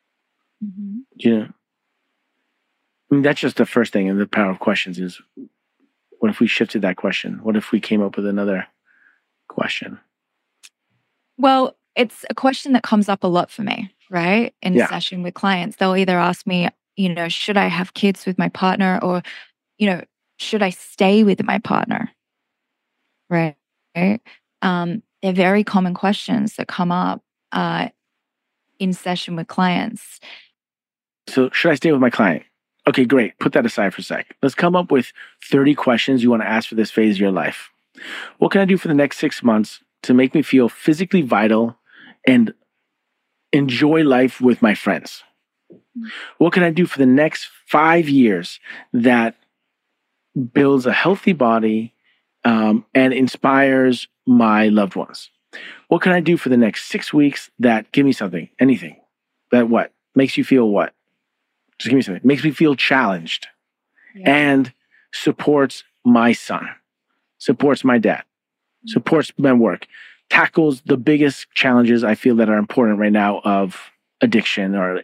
That's just the first thing. And the power of questions is, what if we shifted that question? What if we came up with another question? Well, it's a question that comes up a lot for me, right? In session with clients, they'll either ask me, should I have kids with my partner, or, should I stay with my partner? Right. They're very common questions that come up in session with clients. So should I stay with my client? Okay, great. Put that aside for a sec. Let's come up with 30 questions you want to ask for this phase of your life. What can I do for the next 6 months to make me feel physically vital and enjoy life with my friends? What can I do for the next 5 years that builds a healthy body and inspires my loved ones? What can I do for the next 6 weeks that give me something, anything, that what? Makes you feel what? Just give me something. Makes me feel challenged and supports my son, supports my dad, supports my work, tackles the biggest challenges I feel that are important right now of addiction, or,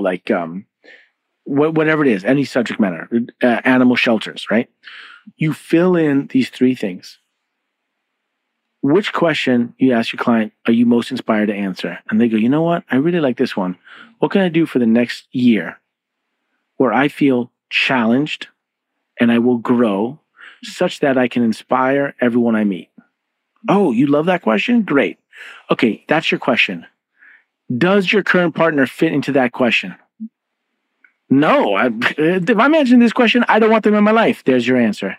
whatever it is, any subject matter, animal shelters, right? You fill in these 3 things. Which question you ask your client are you most inspired to answer? And they go, you know what? I really like this one. What can I do for the next year where I feel challenged and I will grow such that I can inspire everyone I meet? Oh, you love that question? Great. Okay, that's your question. Does your current partner fit into that question? No. If I'm answering this question, I don't want them in my life. There's your answer.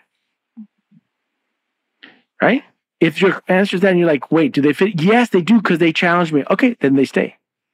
Right? If your answer is that and you're like, wait, do they fit? Yes, they do, because they challenge me. Okay, then they stay.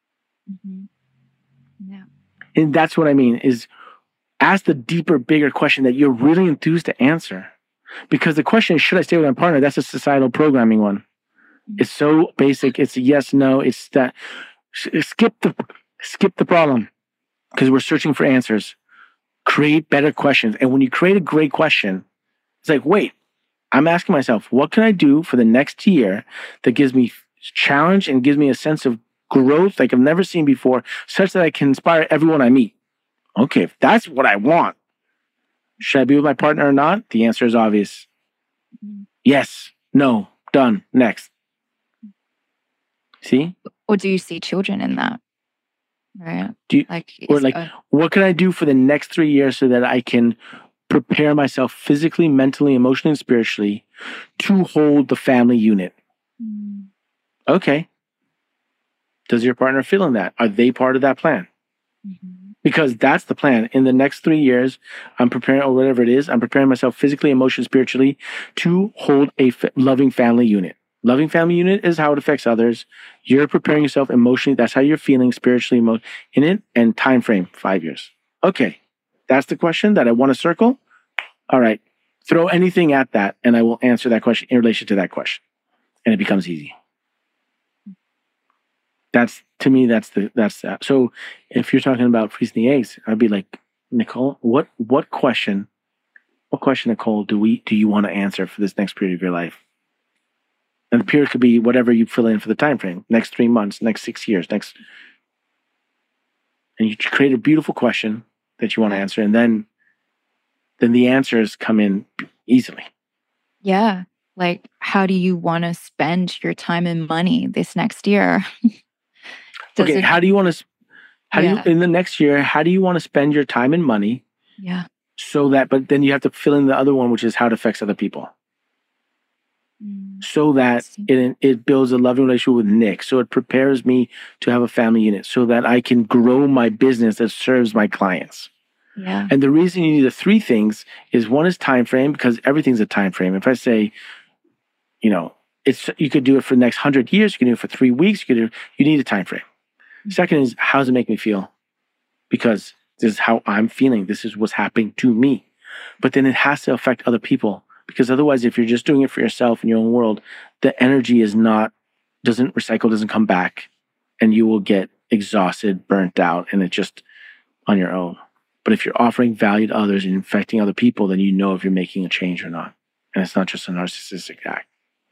Yeah. And that's what I mean, is ask the deeper, bigger question that you're really enthused to answer. Because the question is, should I stay with my partner? That's a societal programming one. It's so basic. It's a yes, no. It's that. Skip the problem, because we're searching for answers. Create better questions. And when you create a great question, it's like, wait, I'm asking myself, what can I do for the next year that gives me challenge and gives me a sense of growth like I've never seen before, such that I can inspire everyone I meet? Okay, if that's what I want, should I be with my partner or not? The answer is obvious. Yes, no, done, next. See? Or do you see children in that? Right? What can I do for the next 3 years so that I can prepare myself physically, mentally, emotionally, and spiritually to hold the family unit. Okay. Does your partner feel in that? Are they part of that plan? Because that's the plan. In the next 3 years, I'm preparing, or whatever it is, I'm preparing myself physically, emotionally, spiritually to hold a loving family unit. Loving family unit is how it affects others. You're preparing yourself emotionally. That's how you're feeling spiritually in it. And time frame, 5 years. Okay. That's the question that I want to circle. All right. Throw anything at that and I will answer that question in relation to that question. And it becomes easy. That's, to me, that's that. So if you're talking about freezing the eggs, I'd be like, Nicole, what question, Nicole, do you want to answer for this next period of your life? And the period could be whatever you fill in for the time frame, next 3 months, next 6 years, and you create a beautiful question that you want to answer, and then the answers come in easily. Yeah. Like, how do you want to spend your time and money this next year? Okay, how do you want to, in the next year, how do you want to spend your time and money? Yeah. So that, but then you have to fill in the other one, which is how it affects other people. So that it builds a loving relationship with Nick. So it prepares me to have a family unit so that I can grow my business that serves my clients. Yeah. And the reason you need the 3 things is, one is time frame, because everything's a time frame. If I say, you could do it for the next 100 years, you can do it for 3 weeks, you need a time frame. Second is, how does it make me feel? Because this is how I'm feeling. This is what's happening to me. But then it has to affect other people. Because otherwise, if you're just doing it for yourself in your own world, the energy doesn't recycle, doesn't come back, and you will get exhausted, burnt out, and it's just on your own. But if you're offering value to others and affecting other people, then you know if you're making a change or not. And it's not just a narcissistic act.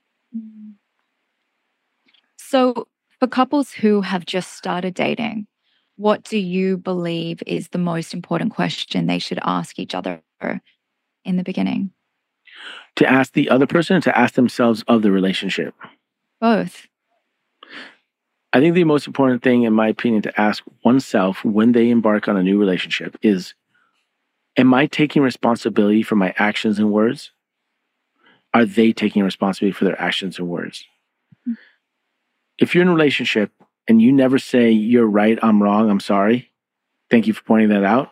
So for couples who have just started dating, what do you believe is the most important question they should ask each other in the beginning? To ask the other person, or to ask themselves of the relationship? Both. I think the most important thing, in my opinion, to ask oneself when they embark on a new relationship is, am I taking responsibility for my actions and words? Are they taking responsibility for their actions and words? If you're in a relationship and you never say, you're right, I'm wrong, I'm sorry, thank you for pointing that out,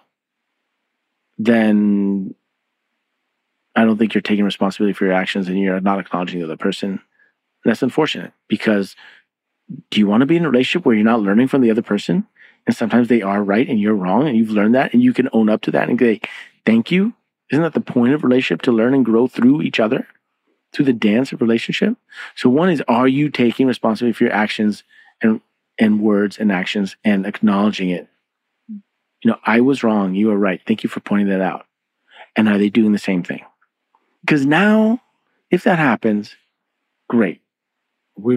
then I don't think you're taking responsibility for your actions and you're not acknowledging the other person. And that's unfortunate, because do you want to be in a relationship where you're not learning from the other person? And sometimes they are right and you're wrong, and you've learned that and you can own up to that and say, thank you. Isn't that the point of relationship, to learn and grow through each other, through the dance of relationship? So one is, are you taking responsibility for your actions and words and actions and acknowledging it? I was wrong. You were right. Thank you for pointing that out. And are they doing the same thing? Because now, if that happens, great. We're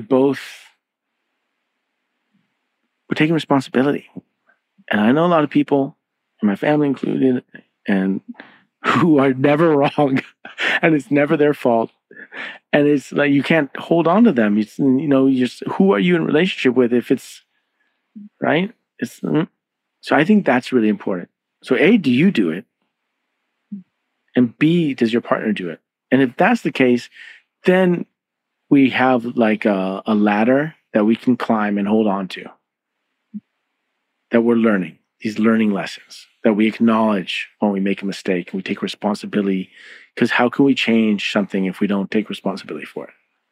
taking responsibility. And I know a lot of people, and my family included, and who are never wrong, and it's never their fault. And it's like, you can't hold on to them. Who are you in a relationship with if it's, right? So I think that's really important. So A, do you do it? And B, does your partner do it? And if that's the case, then we have like a ladder that we can climb and hold on to, that we're learning, these learning lessons, that we acknowledge when we make a mistake and we take responsibility. Because how can we change something if we don't take responsibility for it?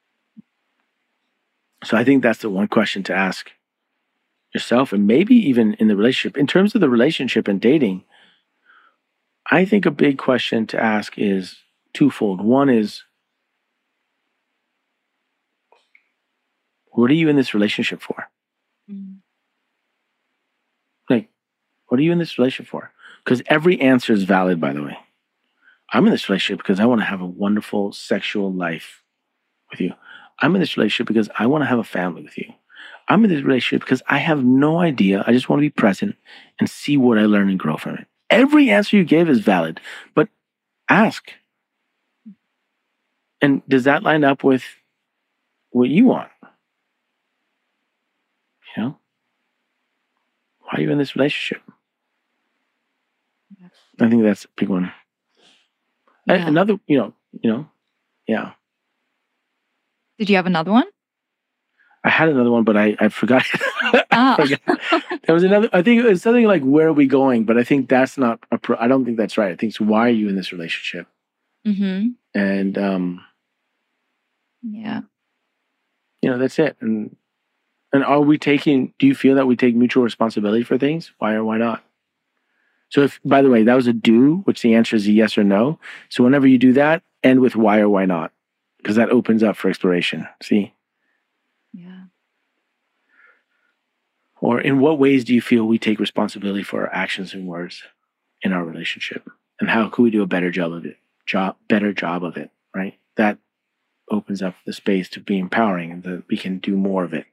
So I think that's the one question to ask yourself, and maybe even in the relationship. In terms of the relationship and dating, I think a big question to ask is twofold. One is, what are you in this relationship for? Like, what are you in this relationship for? Because every answer is valid, by the way. I'm in this relationship because I want to have a wonderful sexual life with you. I'm in this relationship because I want to have a family with you. I'm in this relationship because I have no idea. I just want to be present and see what I learn and grow from it. Every answer you gave is valid, but ask. And does that line up with what you want? Why are you in this relationship? I think that's a big one. Yeah. Another, yeah. Did you have another one? I had another one, but I forgot. Ah. There was another. I think it was something like, "Where are we going?" But I think that's not. I don't think that's right. I think it's, "Why are you in this relationship?" Mm-hmm. And Yeah. That's it. And are we taking? Do you feel that we take mutual responsibility for things? Why or why not? So, if, by the way, that was a do, which the answer is a yes or no. So whenever you do that, end with why or why not, because that opens up for exploration. See? Yeah. Or in what ways do you feel we take responsibility for our actions and words in our relationship? And how can we do a better job of it? Better job of it, right? That opens up the space to be empowering and that we can do more of it.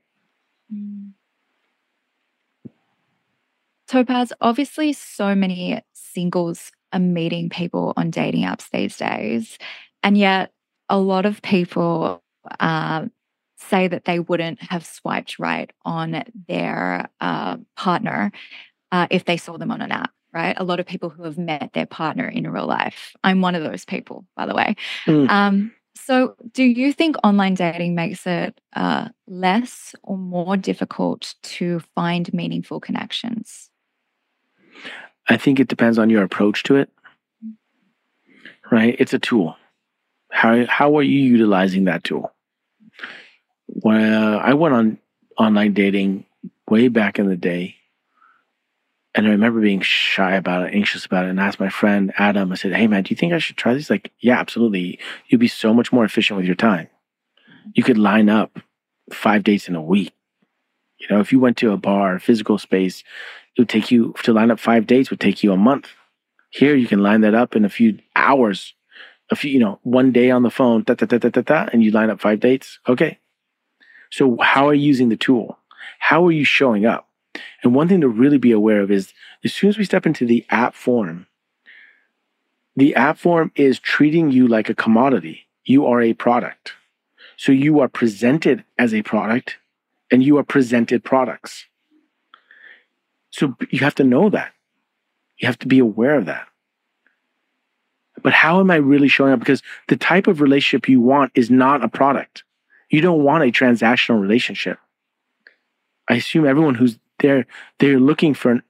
Topaz, obviously so many singles are meeting people on dating apps these days. And yet a lot of people say that they wouldn't have swiped right on their partner if they saw them on an app, right? A lot of people who have met their partner in real life. I'm one of those people, by the way. So do you think online dating makes it less or more difficult to find meaningful connections? I think it depends on your approach to it, right? It's a tool. How are you utilizing that tool? When I went on online dating way back in the day, and I remember being shy about it, anxious about it, and I asked my friend Adam, I said, "Hey man, do you think I should try this?" Like, yeah, absolutely. You'd be so much more efficient with your time. You could line up 5 dates in a week. If you went to a bar, a physical space, it would take you to line up 5 dates would take you a month. Here, you can line that up in a few hours. One day on the phone, and you line up 5 dates. Okay. So how are you using the tool? How are you showing up? And one thing to really be aware of is as soon as we step into the app form is treating you like a commodity. You are a product. So you are presented as a product and you are presented products. So you have to know that. You have to be aware of that. But how am I really showing up? Because the type of relationship you want is not a product. You don't want a transactional relationship. I assume everyone who's there, they're looking for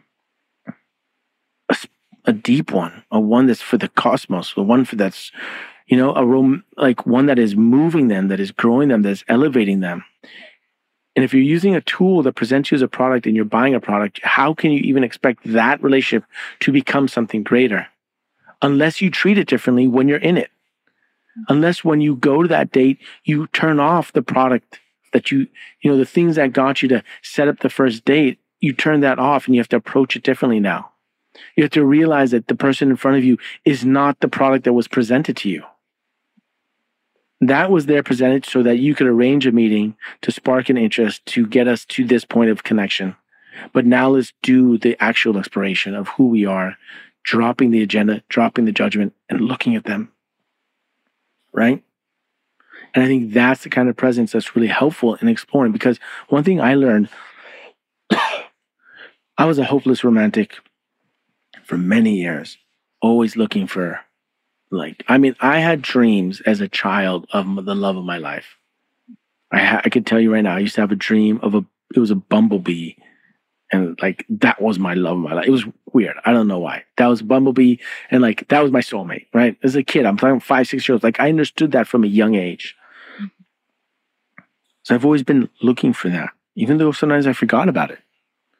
a deep one, a one that's for the cosmos, a one that's, like one that is moving them, that is growing them, that's elevating them. And if you're using a tool that presents you as a product and you're buying a product, how can you even expect that relationship to become something greater? Unless you treat it differently when you're in it. Unless when you go to that date, you turn off the product that the things that got you to set up the first date, you turn that off and you have to approach it differently now. You have to realize that the person in front of you is not the product that was presented to you. That was there presented so that you could arrange a meeting to spark an interest to get us to this point of connection. But now let's do the actual exploration of who we are, dropping the agenda, dropping the judgment, and looking at them. Right? And I think that's the kind of presence that's really helpful in exploring. Because one thing I learned, I was a hopeless romantic for many years, always looking for, I had dreams as a child of the love of my life. I could tell you right now, I used to have a dream of it was a bumblebee. And that was my love of my life. It was weird. I don't know why. That was Bumblebee. And that was my soulmate, right? As a kid, I'm talking 5, 6 years old. I understood that from a young age. So I've always been looking for that, even though sometimes I forgot about it.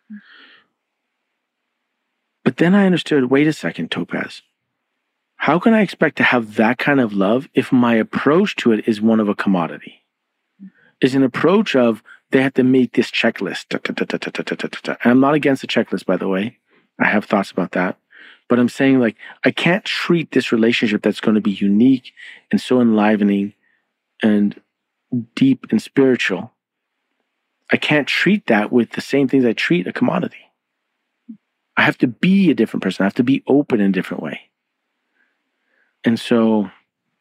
But then I understood, wait a second, Topaz. How can I expect to have that kind of love if my approach to it is one of a commodity? Is an approach of, they have to meet this checklist. And I'm not against the checklist, by the way. I have thoughts about that. But I'm saying I can't treat this relationship that's going to be unique and so enlivening and deep and spiritual. I can't treat that with the same things I treat a commodity. I have to be a different person. I have to be open in a different way. And so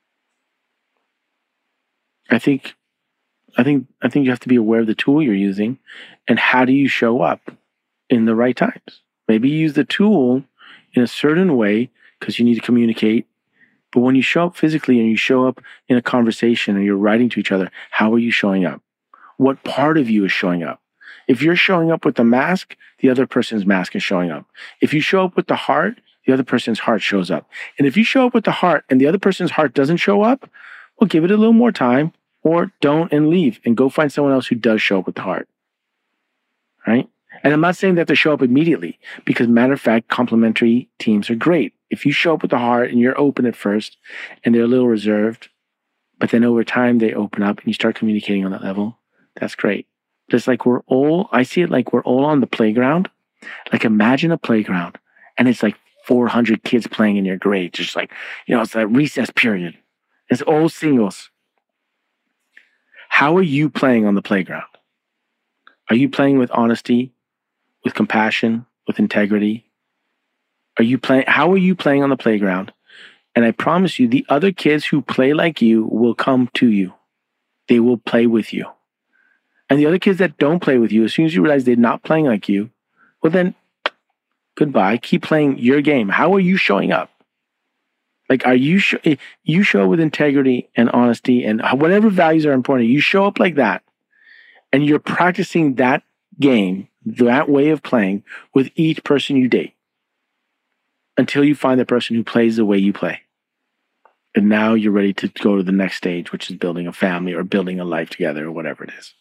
I think you have to be aware of the tool you're using and how do you show up in the right times. Maybe you use the tool in a certain way because you need to communicate But when you show up physically and you show up in a conversation and you're writing to each other, how are you showing up? What part of you is showing up? If you're showing up with a mask, the other person's mask is showing up. If you show up with the heart, the other person's heart shows up. And if you show up with the heart and the other person's heart doesn't show up, well, give it a little more time, or don't and leave and go find someone else who does show up with the heart. Right? And I'm not saying they have to show up immediately, because matter of fact, complementary teams are great. If you show up with the heart and you're open at first and they're a little reserved, but then over time they open up and you start communicating on that level, that's great. But it's like I see it like we're all on the playground. Like imagine a playground and it's like 400 kids playing in your grade. Just like, it's that recess period. It's all singles. How are you playing on the playground? Are you playing with honesty, with compassion, with integrity? How are you playing on the playground? And I promise you, the other kids who play like you will come to you. They will play with you. And the other kids that don't play with you, as soon as you realize they're not playing like you, well then, goodbye. Keep playing your game. How are you showing up? Like, you show up with integrity and honesty and whatever values are important. You show up like that, and you're practicing that game, that way of playing with each person you date until you find the person who plays the way you play. And now you're ready to go to the next stage, which is building a family or building a life together or whatever it is.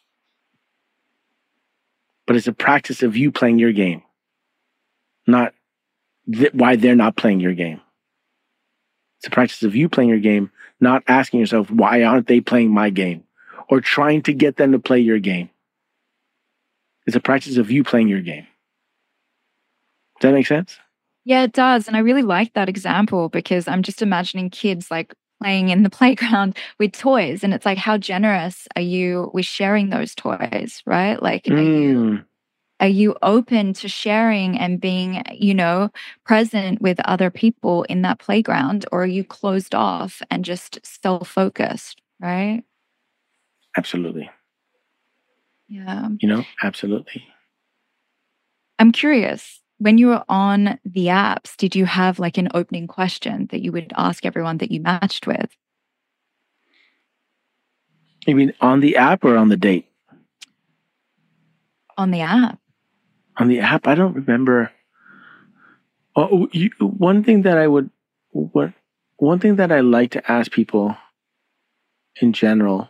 But it's a practice of you playing your game, not why they're not playing your game. It's a practice of you playing your game, not asking yourself, why aren't they playing my game? Or trying to get them to play your game. It's a practice of you playing your game. Does that make sense? Yeah, it does. And I really like that example, because I'm just imagining kids like playing in the playground with toys. And it's like, how generous are you with sharing those toys, right? Like, are you open to sharing and being, present with other people in that playground? Or are you closed off and just self-focused, right? Absolutely. Yeah. Absolutely. I'm curious, when you were on the apps, did you have like an opening question that you would ask everyone that you matched with? You mean on the app or on the date? On the app. On the app, I don't remember. One thing that I like to ask people in general,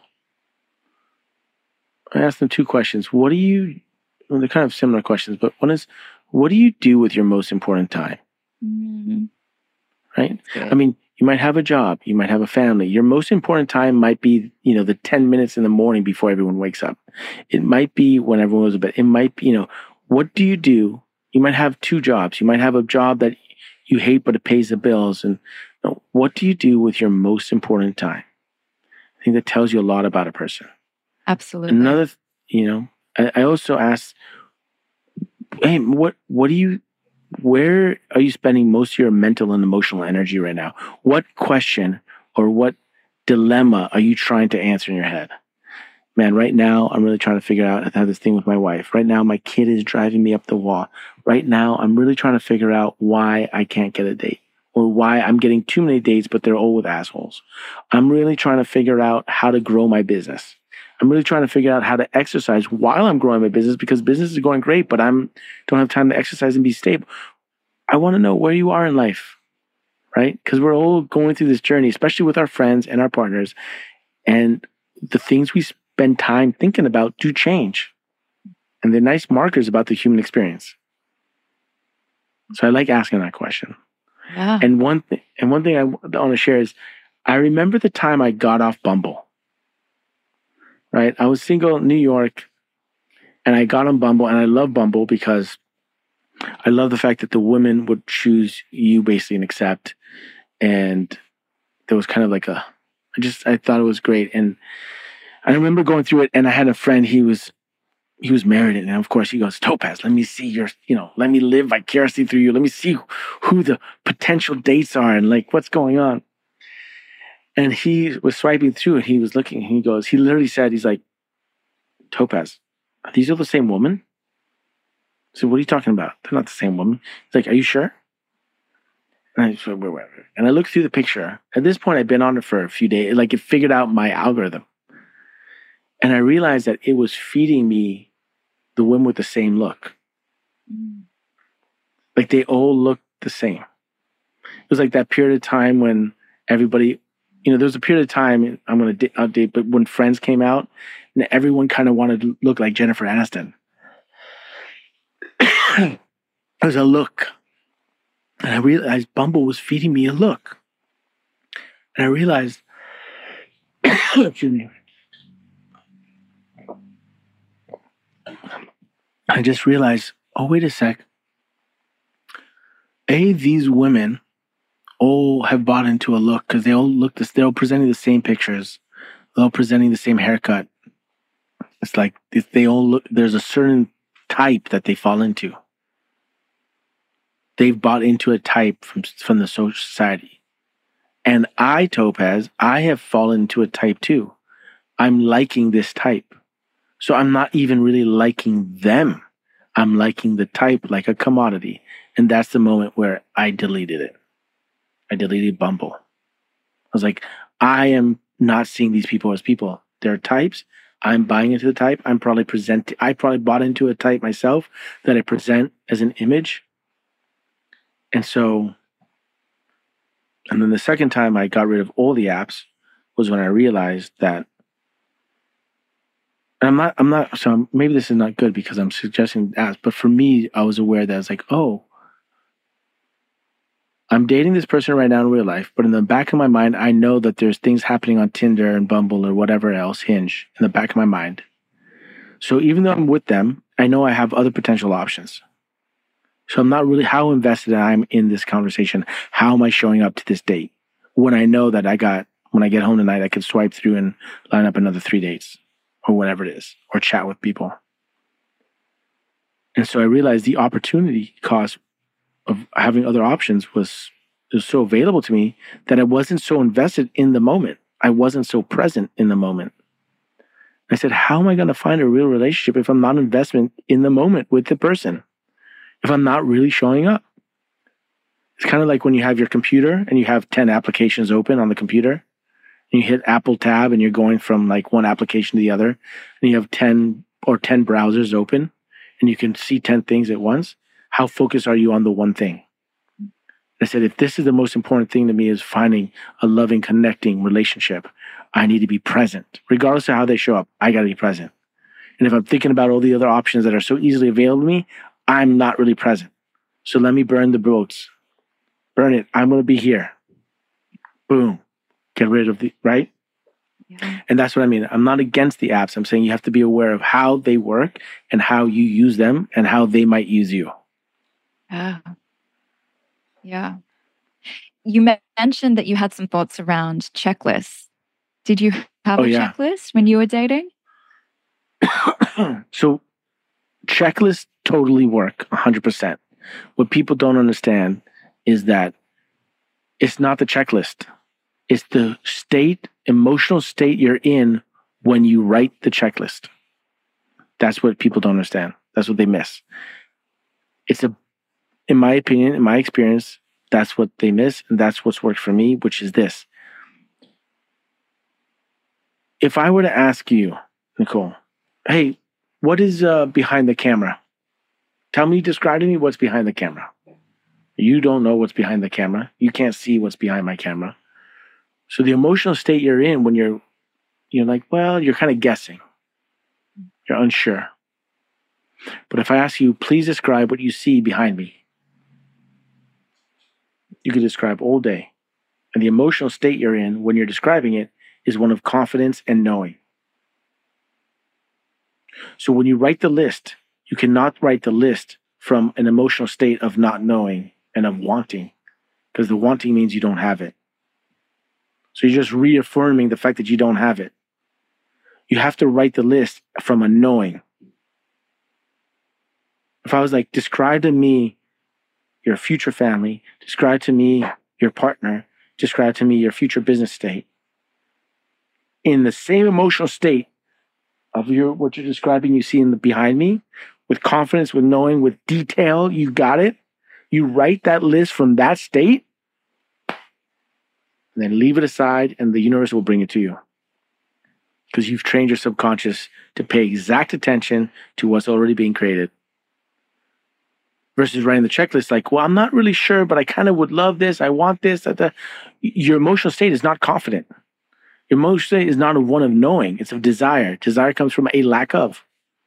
I ask them two questions. They're kind of similar questions, but one is, what do you do with your most important time? Mm-hmm. Right? I mean, you might have a job, you might have a family. Your most important time might be, the 10 minutes in the morning before everyone wakes up. It might be when everyone goes to bed. It might be, what do you do? You might have two jobs. You might have a job that you hate, but it pays the bills. And what do you do with your most important time? I think that tells you a lot about a person. Absolutely. Another, I also ask, hey, where are you spending most of your mental and emotional energy right now? What question or what dilemma are you trying to answer in your head? Man, right now, I'm really trying to figure out, I have this thing with my wife. Right now, my kid is driving me up the wall. Right now, I'm really trying to figure out why I can't get a date, or why I'm getting too many dates, but they're all with assholes. I'm really trying to figure out how to grow my business. I'm really trying to figure out how to exercise while I'm growing my business, because business is going great, but I don't have time to exercise and be stable. I want to know where you are in life, right? Because we're all going through this journey, especially with our friends and our partners. And the things we spend time thinking about do change. And they're nice markers about the human experience. So I like asking that question. Yeah. And one thing I want to share is, I remember the time I got off Bumble. Right? I was single in New York, and I got on Bumble, and I love Bumble because I love the fact that the women would choose you basically and accept. And there was kind of like I thought it was great. And I remember going through it, and I had a friend, he was married, and of course he goes, Topaz, let me see let me live vicariously through you. Let me see who the potential dates are and like what's going on. And he was swiping through, and he was looking, and he literally said, he's like, Topaz, are these all the same woman? I said, what are you talking about? They're not the same woman. He's like, are you sure? And I looked through the picture. At this point, I'd been on it for a few days. Like, it figured out my algorithm. And I realized that it was feeding me the women with the same look. Like, they all looked the same. It was like that period of time when everybody, there was a period of time, I'm going to update, but when Friends came out, and everyone kind of wanted to look like Jennifer Aniston. It was a look. And I realized Bumble was feeding me a look. And I realized, excuse me. I just realized, oh, wait a sec. These women all have bought into a look because they all they're all presenting the same pictures. They're all presenting the same haircut. It's like they all look, there's a certain type that they fall into. They've bought into a type from the social society. And I, Topaz, I have fallen into a type too. I'm liking this type. So I'm not even really liking them. I'm liking the type like a commodity. And that's the moment where I deleted it. I deleted Bumble. I was like, I am not seeing these people as people. They're types. I'm buying into the type. I probably bought into a type myself that I present as an image. And then the second time I got rid of all the apps was when I realized that, and I'm not, so maybe this is not good because I'm suggesting apps, but for me, I was aware that I was like, oh, I'm dating this person right now in real life, but in the back of my mind, I know that there's things happening on Tinder and Bumble or whatever else, Hinge, in the back of my mind. So even though I'm with them, I know I have other potential options. So I'm not really how invested I'm in this conversation. How am I showing up to this date? When I know that when I get home tonight, I could swipe through and line up another 3 dates or whatever it is, or chat with people. And so I realized the opportunity cost of having other options was so available to me that I wasn't so invested in the moment. I wasn't so present in the moment. I said, how am I going to find a real relationship if I'm not investment in the moment with the person? If I'm not really showing up? It's kind of like when you have your computer and you have 10 applications open on the computer and you hit Apple tab and you're going from like one application to the other and you have 10 browsers open and you can see 10 things at once. How focused are you on the one thing? I said, if this is the most important thing to me is finding a loving, connecting relationship, I need to be present. Regardless of how they show up, I got to be present. And if I'm thinking about all the other options that are so easily available to me, I'm not really present. So let me burn the boats. Burn it. I'm going to be here. Boom. Get rid of right? Yeah. And that's what I mean. I'm not against the apps. I'm saying you have to be aware of how they work and how you use them and how they might use you. Yeah. You mentioned that you had some thoughts around checklists. Did you have a checklist when you were dating? So checklists totally work 100%. What people don't understand is that it's not the checklist. It's the emotional state you're in when you write the checklist. That's what people don't understand. That's what they miss. In my opinion, in my experience, that's what they miss. And that's what's worked for me, which is this. If I were to ask you, Nicole, hey, what is behind the camera? Describe to me what's behind the camera. You don't know what's behind the camera. You can't see what's behind my camera. So the emotional state you're in when you're like, well, you're kind of guessing. You're unsure. But if I ask you, please describe what you see behind me, you could describe all day. And the emotional state you're in when you're describing it is one of confidence and knowing. So when you write the list, you cannot write the list from an emotional state of not knowing and of wanting, because the wanting means you don't have it. So you're just reaffirming the fact that you don't have it. You have to write the list from a knowing. If I was like, describe to me your future family, describe to me your partner, describe to me your future business state, in the same emotional state of what you're describing, you see behind me, with confidence, with knowing, with detail, you got it. You write that list from that state, and then leave it aside, and the universe will bring it to you. Because you've trained your subconscious to pay exact attention to what's already being created. Versus writing the checklist like, well, I'm not really sure, but I kind of would love this. I want this. Your emotional state is not confident. Your emotional state is not one of knowing. It's of desire. Desire comes from a lack of.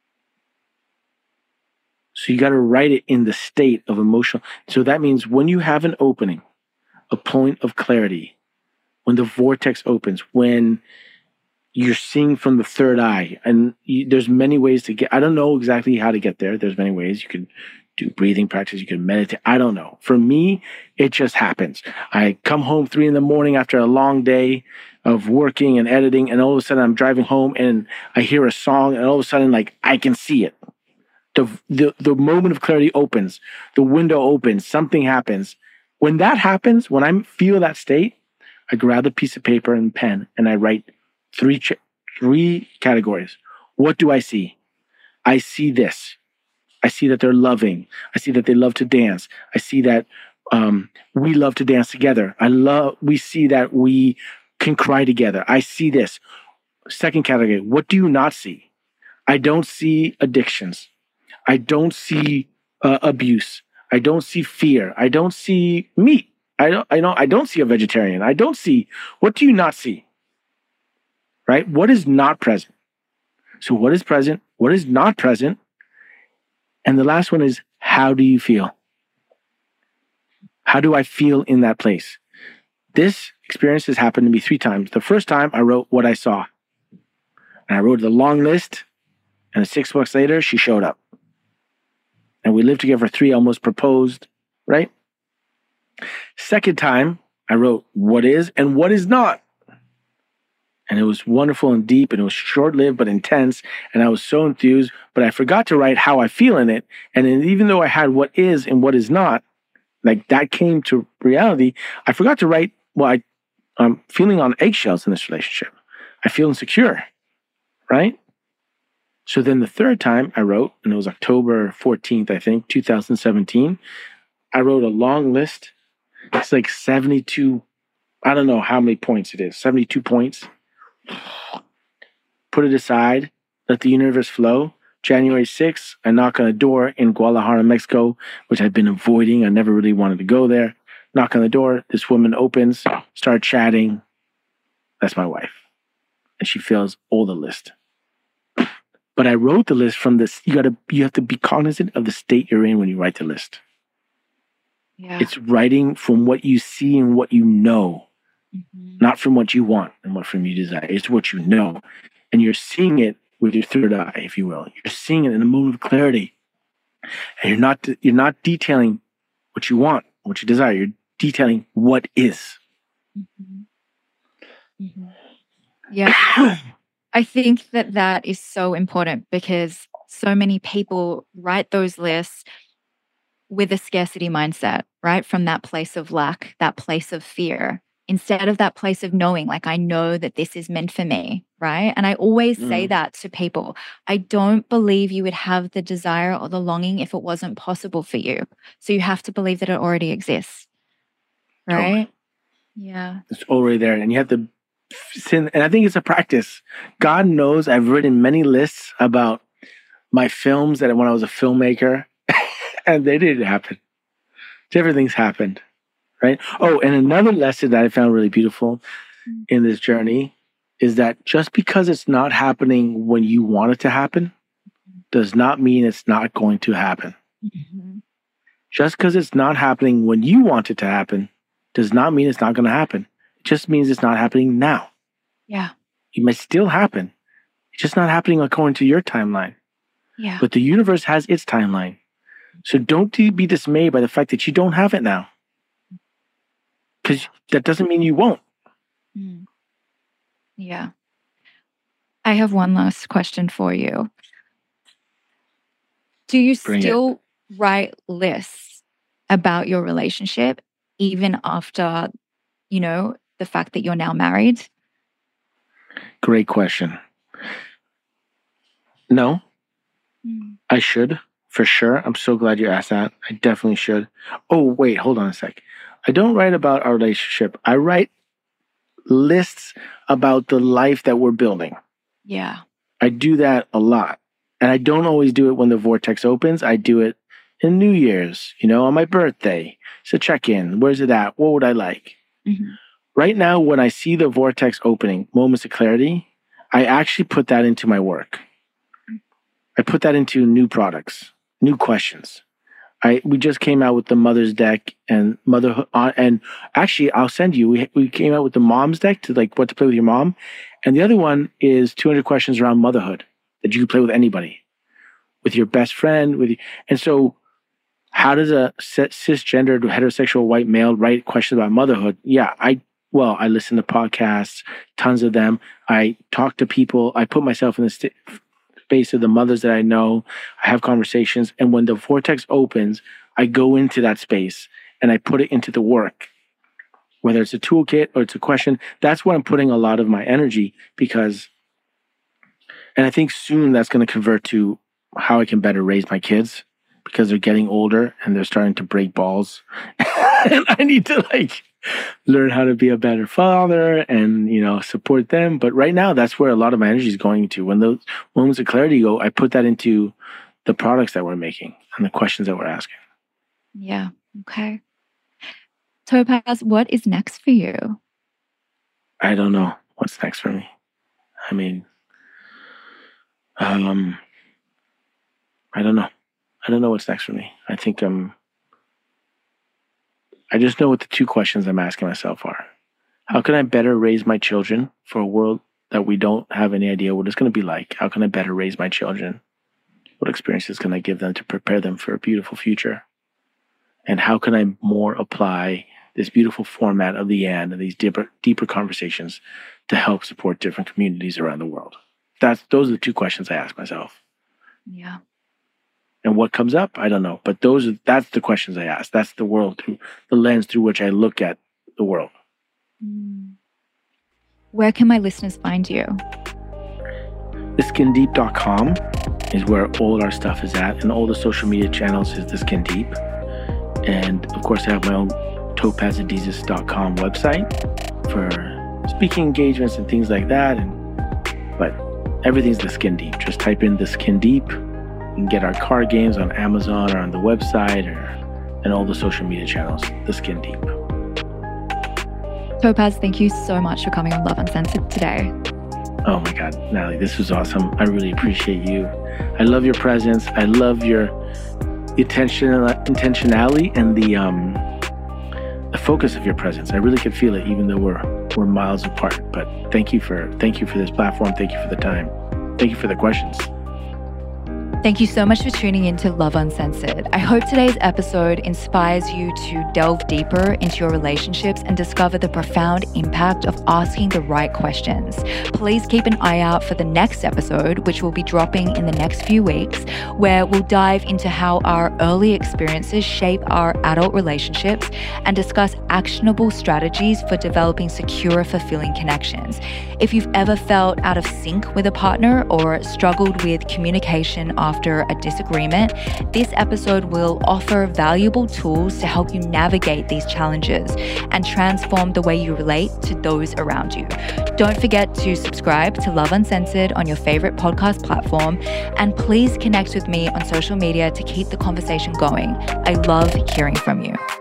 So you got to write it in the state of emotional. So that means when you have an opening, a point of clarity, when the vortex opens, when you're seeing from the third eye, and there's many ways to get, I don't know exactly how to get there. There's many ways. You can do breathing practice. You can meditate. I don't know. For me, it just happens. I come home 3 a.m. after a long day of working and editing, and all of a sudden I'm driving home and I hear a song, and all of a sudden, like, I can see it. The moment of clarity opens, the window opens, something happens. When that happens, when I feel that state, I grab a piece of paper and pen and I write three categories. What do I see? I see this. I see that they're loving. I see that they love to dance. I see that we love to dance together. We see that we can cry together. I see this. Second category, what do you not see? I don't see addictions. I don't see abuse. I don't see fear. I don't see meat. I don't see a vegetarian. I don't see. What do you not see? Right? What is not present? So what is present? What is not present? And the last one is, how do you feel? How do I feel in that place? This experience has happened to me 3 times. The first time I wrote what I saw. And I wrote the long list. And 6 months later, she showed up. And we lived together for 3, almost proposed, right? Second time, I wrote what is and what is not. And it was wonderful and deep, and it was short-lived but intense, and I was so enthused, but I forgot to write how I feel in it. And then even though I had what is and what is not, like that came to reality, I forgot to write, well, I'm feeling on eggshells in this relationship. I feel insecure, right? So then the third time I wrote, and it was October 14th, I think, 2017, I wrote a long list. It's like 72, I don't know how many points it is, 72 points. Put it aside, let the universe flow. January 6th, I knock on a door in Guadalajara, Mexico, which I've been avoiding. I never really wanted to go there. Knock on the door. This woman opens, start chatting. That's my wife. And she fills all the list. But I wrote the list from this. You have to be cognizant of the state you're in when you write the list. Yeah. It's writing from what you see and what you know. Mm-hmm. Not from what you want and what from you desire. It's what you know. And you're seeing it with your third eye, if you will. You're seeing it in a moment of clarity. And you're not detailing what you want, what you desire. You're detailing what is. Mm-hmm. Mm-hmm. Yeah. I think that is so important because so many people write those lists with a scarcity mindset, right? From that place of lack, that place of fear, instead of that place of knowing, like, I know that this is meant for me, right? And I always say that to people. I don't believe you would have the desire or the longing if it wasn't possible for you. So you have to believe that it already exists, right? Totally. Yeah. It's already there. And you have to sin. And I think it's a practice. God knows I've written many lists about my films that when I was a filmmaker, and they didn't happen. Different things happened. Right? Oh, and another lesson that I found really beautiful in this journey is that just because it's not happening when you want it to happen does not mean it's not going to happen. Mm-hmm. Just because it's not happening when you want it to happen does not mean it's not going to happen. It just means it's not happening now. Yeah. It may still happen. It's just not happening according to your timeline. Yeah. But the universe has its timeline. So don't be dismayed by the fact that you don't have it now. Because that doesn't mean you won't. Yeah. I have one last question for you. Do you still write lists about your relationship even after, the fact that you're now married? Great question. No, I should, for sure. I'm so glad you asked that. I definitely should. Oh, wait, hold on a sec. I don't write about our relationship. I write lists about the life that we're building. Yeah. I do that a lot. And I don't always do it when the vortex opens. I do it in New Year's, on my birthday. So check in. Where's it at? What would I like? Mm-hmm. Right now, when I see the vortex opening, moments of clarity, I actually put that into my work. I put that into new products, new questions. We just came out with the Mother's Deck and Motherhood. And actually, I'll send you. We came out with the Mom's Deck to what to play with your mom. And the other one is 200 questions around motherhood that you can play with anybody, with your best friend. And so how does a cisgendered heterosexual white male write questions about motherhood? Yeah, I listen to podcasts, tons of them. I talk to people. I put myself in the space of the mothers that I know. I have conversations. And when the vortex opens, I go into that space and I put it into the work. Whether it's a toolkit or it's a question, that's where I'm putting a lot of my energy and I think soon that's going to convert to how I can better raise my kids because they're getting older and they're starting to break balls. And I need to learn how to be a better father and, support them. But right now, that's where a lot of my energy is going to. When those moments of clarity go, I put that into the products that we're making and the questions that we're asking. Yeah. Okay. Topaz, what is next for you? I don't know what's next for me. I mean, I don't know. I don't know what's next for me. I think I just know what the two questions I'm asking myself are. How can I better raise my children for a world that we don't have any idea what it's going to be like? How can I better raise my children? What experiences can I give them to prepare them for a beautiful future? And how can I more apply this beautiful format of the and these deeper conversations to help support different communities around the world? Those are the two questions I ask myself. Yeah. And what comes up, I don't know. But that's the questions I ask. That's the world, through the lens through which I look at the world. Where can my listeners find you? theskindeep.com is where all our stuff is at. And all the social media channels is The Skin Deep. And of course, I have my own topazadizes.com website for speaking engagements and things like that. But everything's The Skin Deep. Just type in The Skin Deep. You can get our card games on Amazon or on the website and all the social media channels, The Skin Deep. Topaz, thank you so much for coming on Love Uncensored today. Oh my God, Natalie, this was awesome. I really appreciate you. I love your presence. I love your intentionality and the focus of your presence. I really could feel it, even though we're miles apart. But thank you for this platform. Thank you for the time. Thank you for the questions. Thank you so much for tuning in to Love Uncensored. I hope today's episode inspires you to delve deeper into your relationships and discover the profound impact of asking the right questions. Please keep an eye out for the next episode, which will be dropping in the next few weeks, where we'll dive into how our early experiences shape our adult relationships and discuss actionable strategies for developing secure, fulfilling connections. If you've ever felt out of sync with a partner or struggled with communication after a disagreement, this episode will offer valuable tools to help you navigate these challenges and transform the way you relate to those around you. Don't forget to subscribe to Love Uncensored on your favorite podcast platform, and please connect with me on social media to keep the conversation going. I love hearing from you.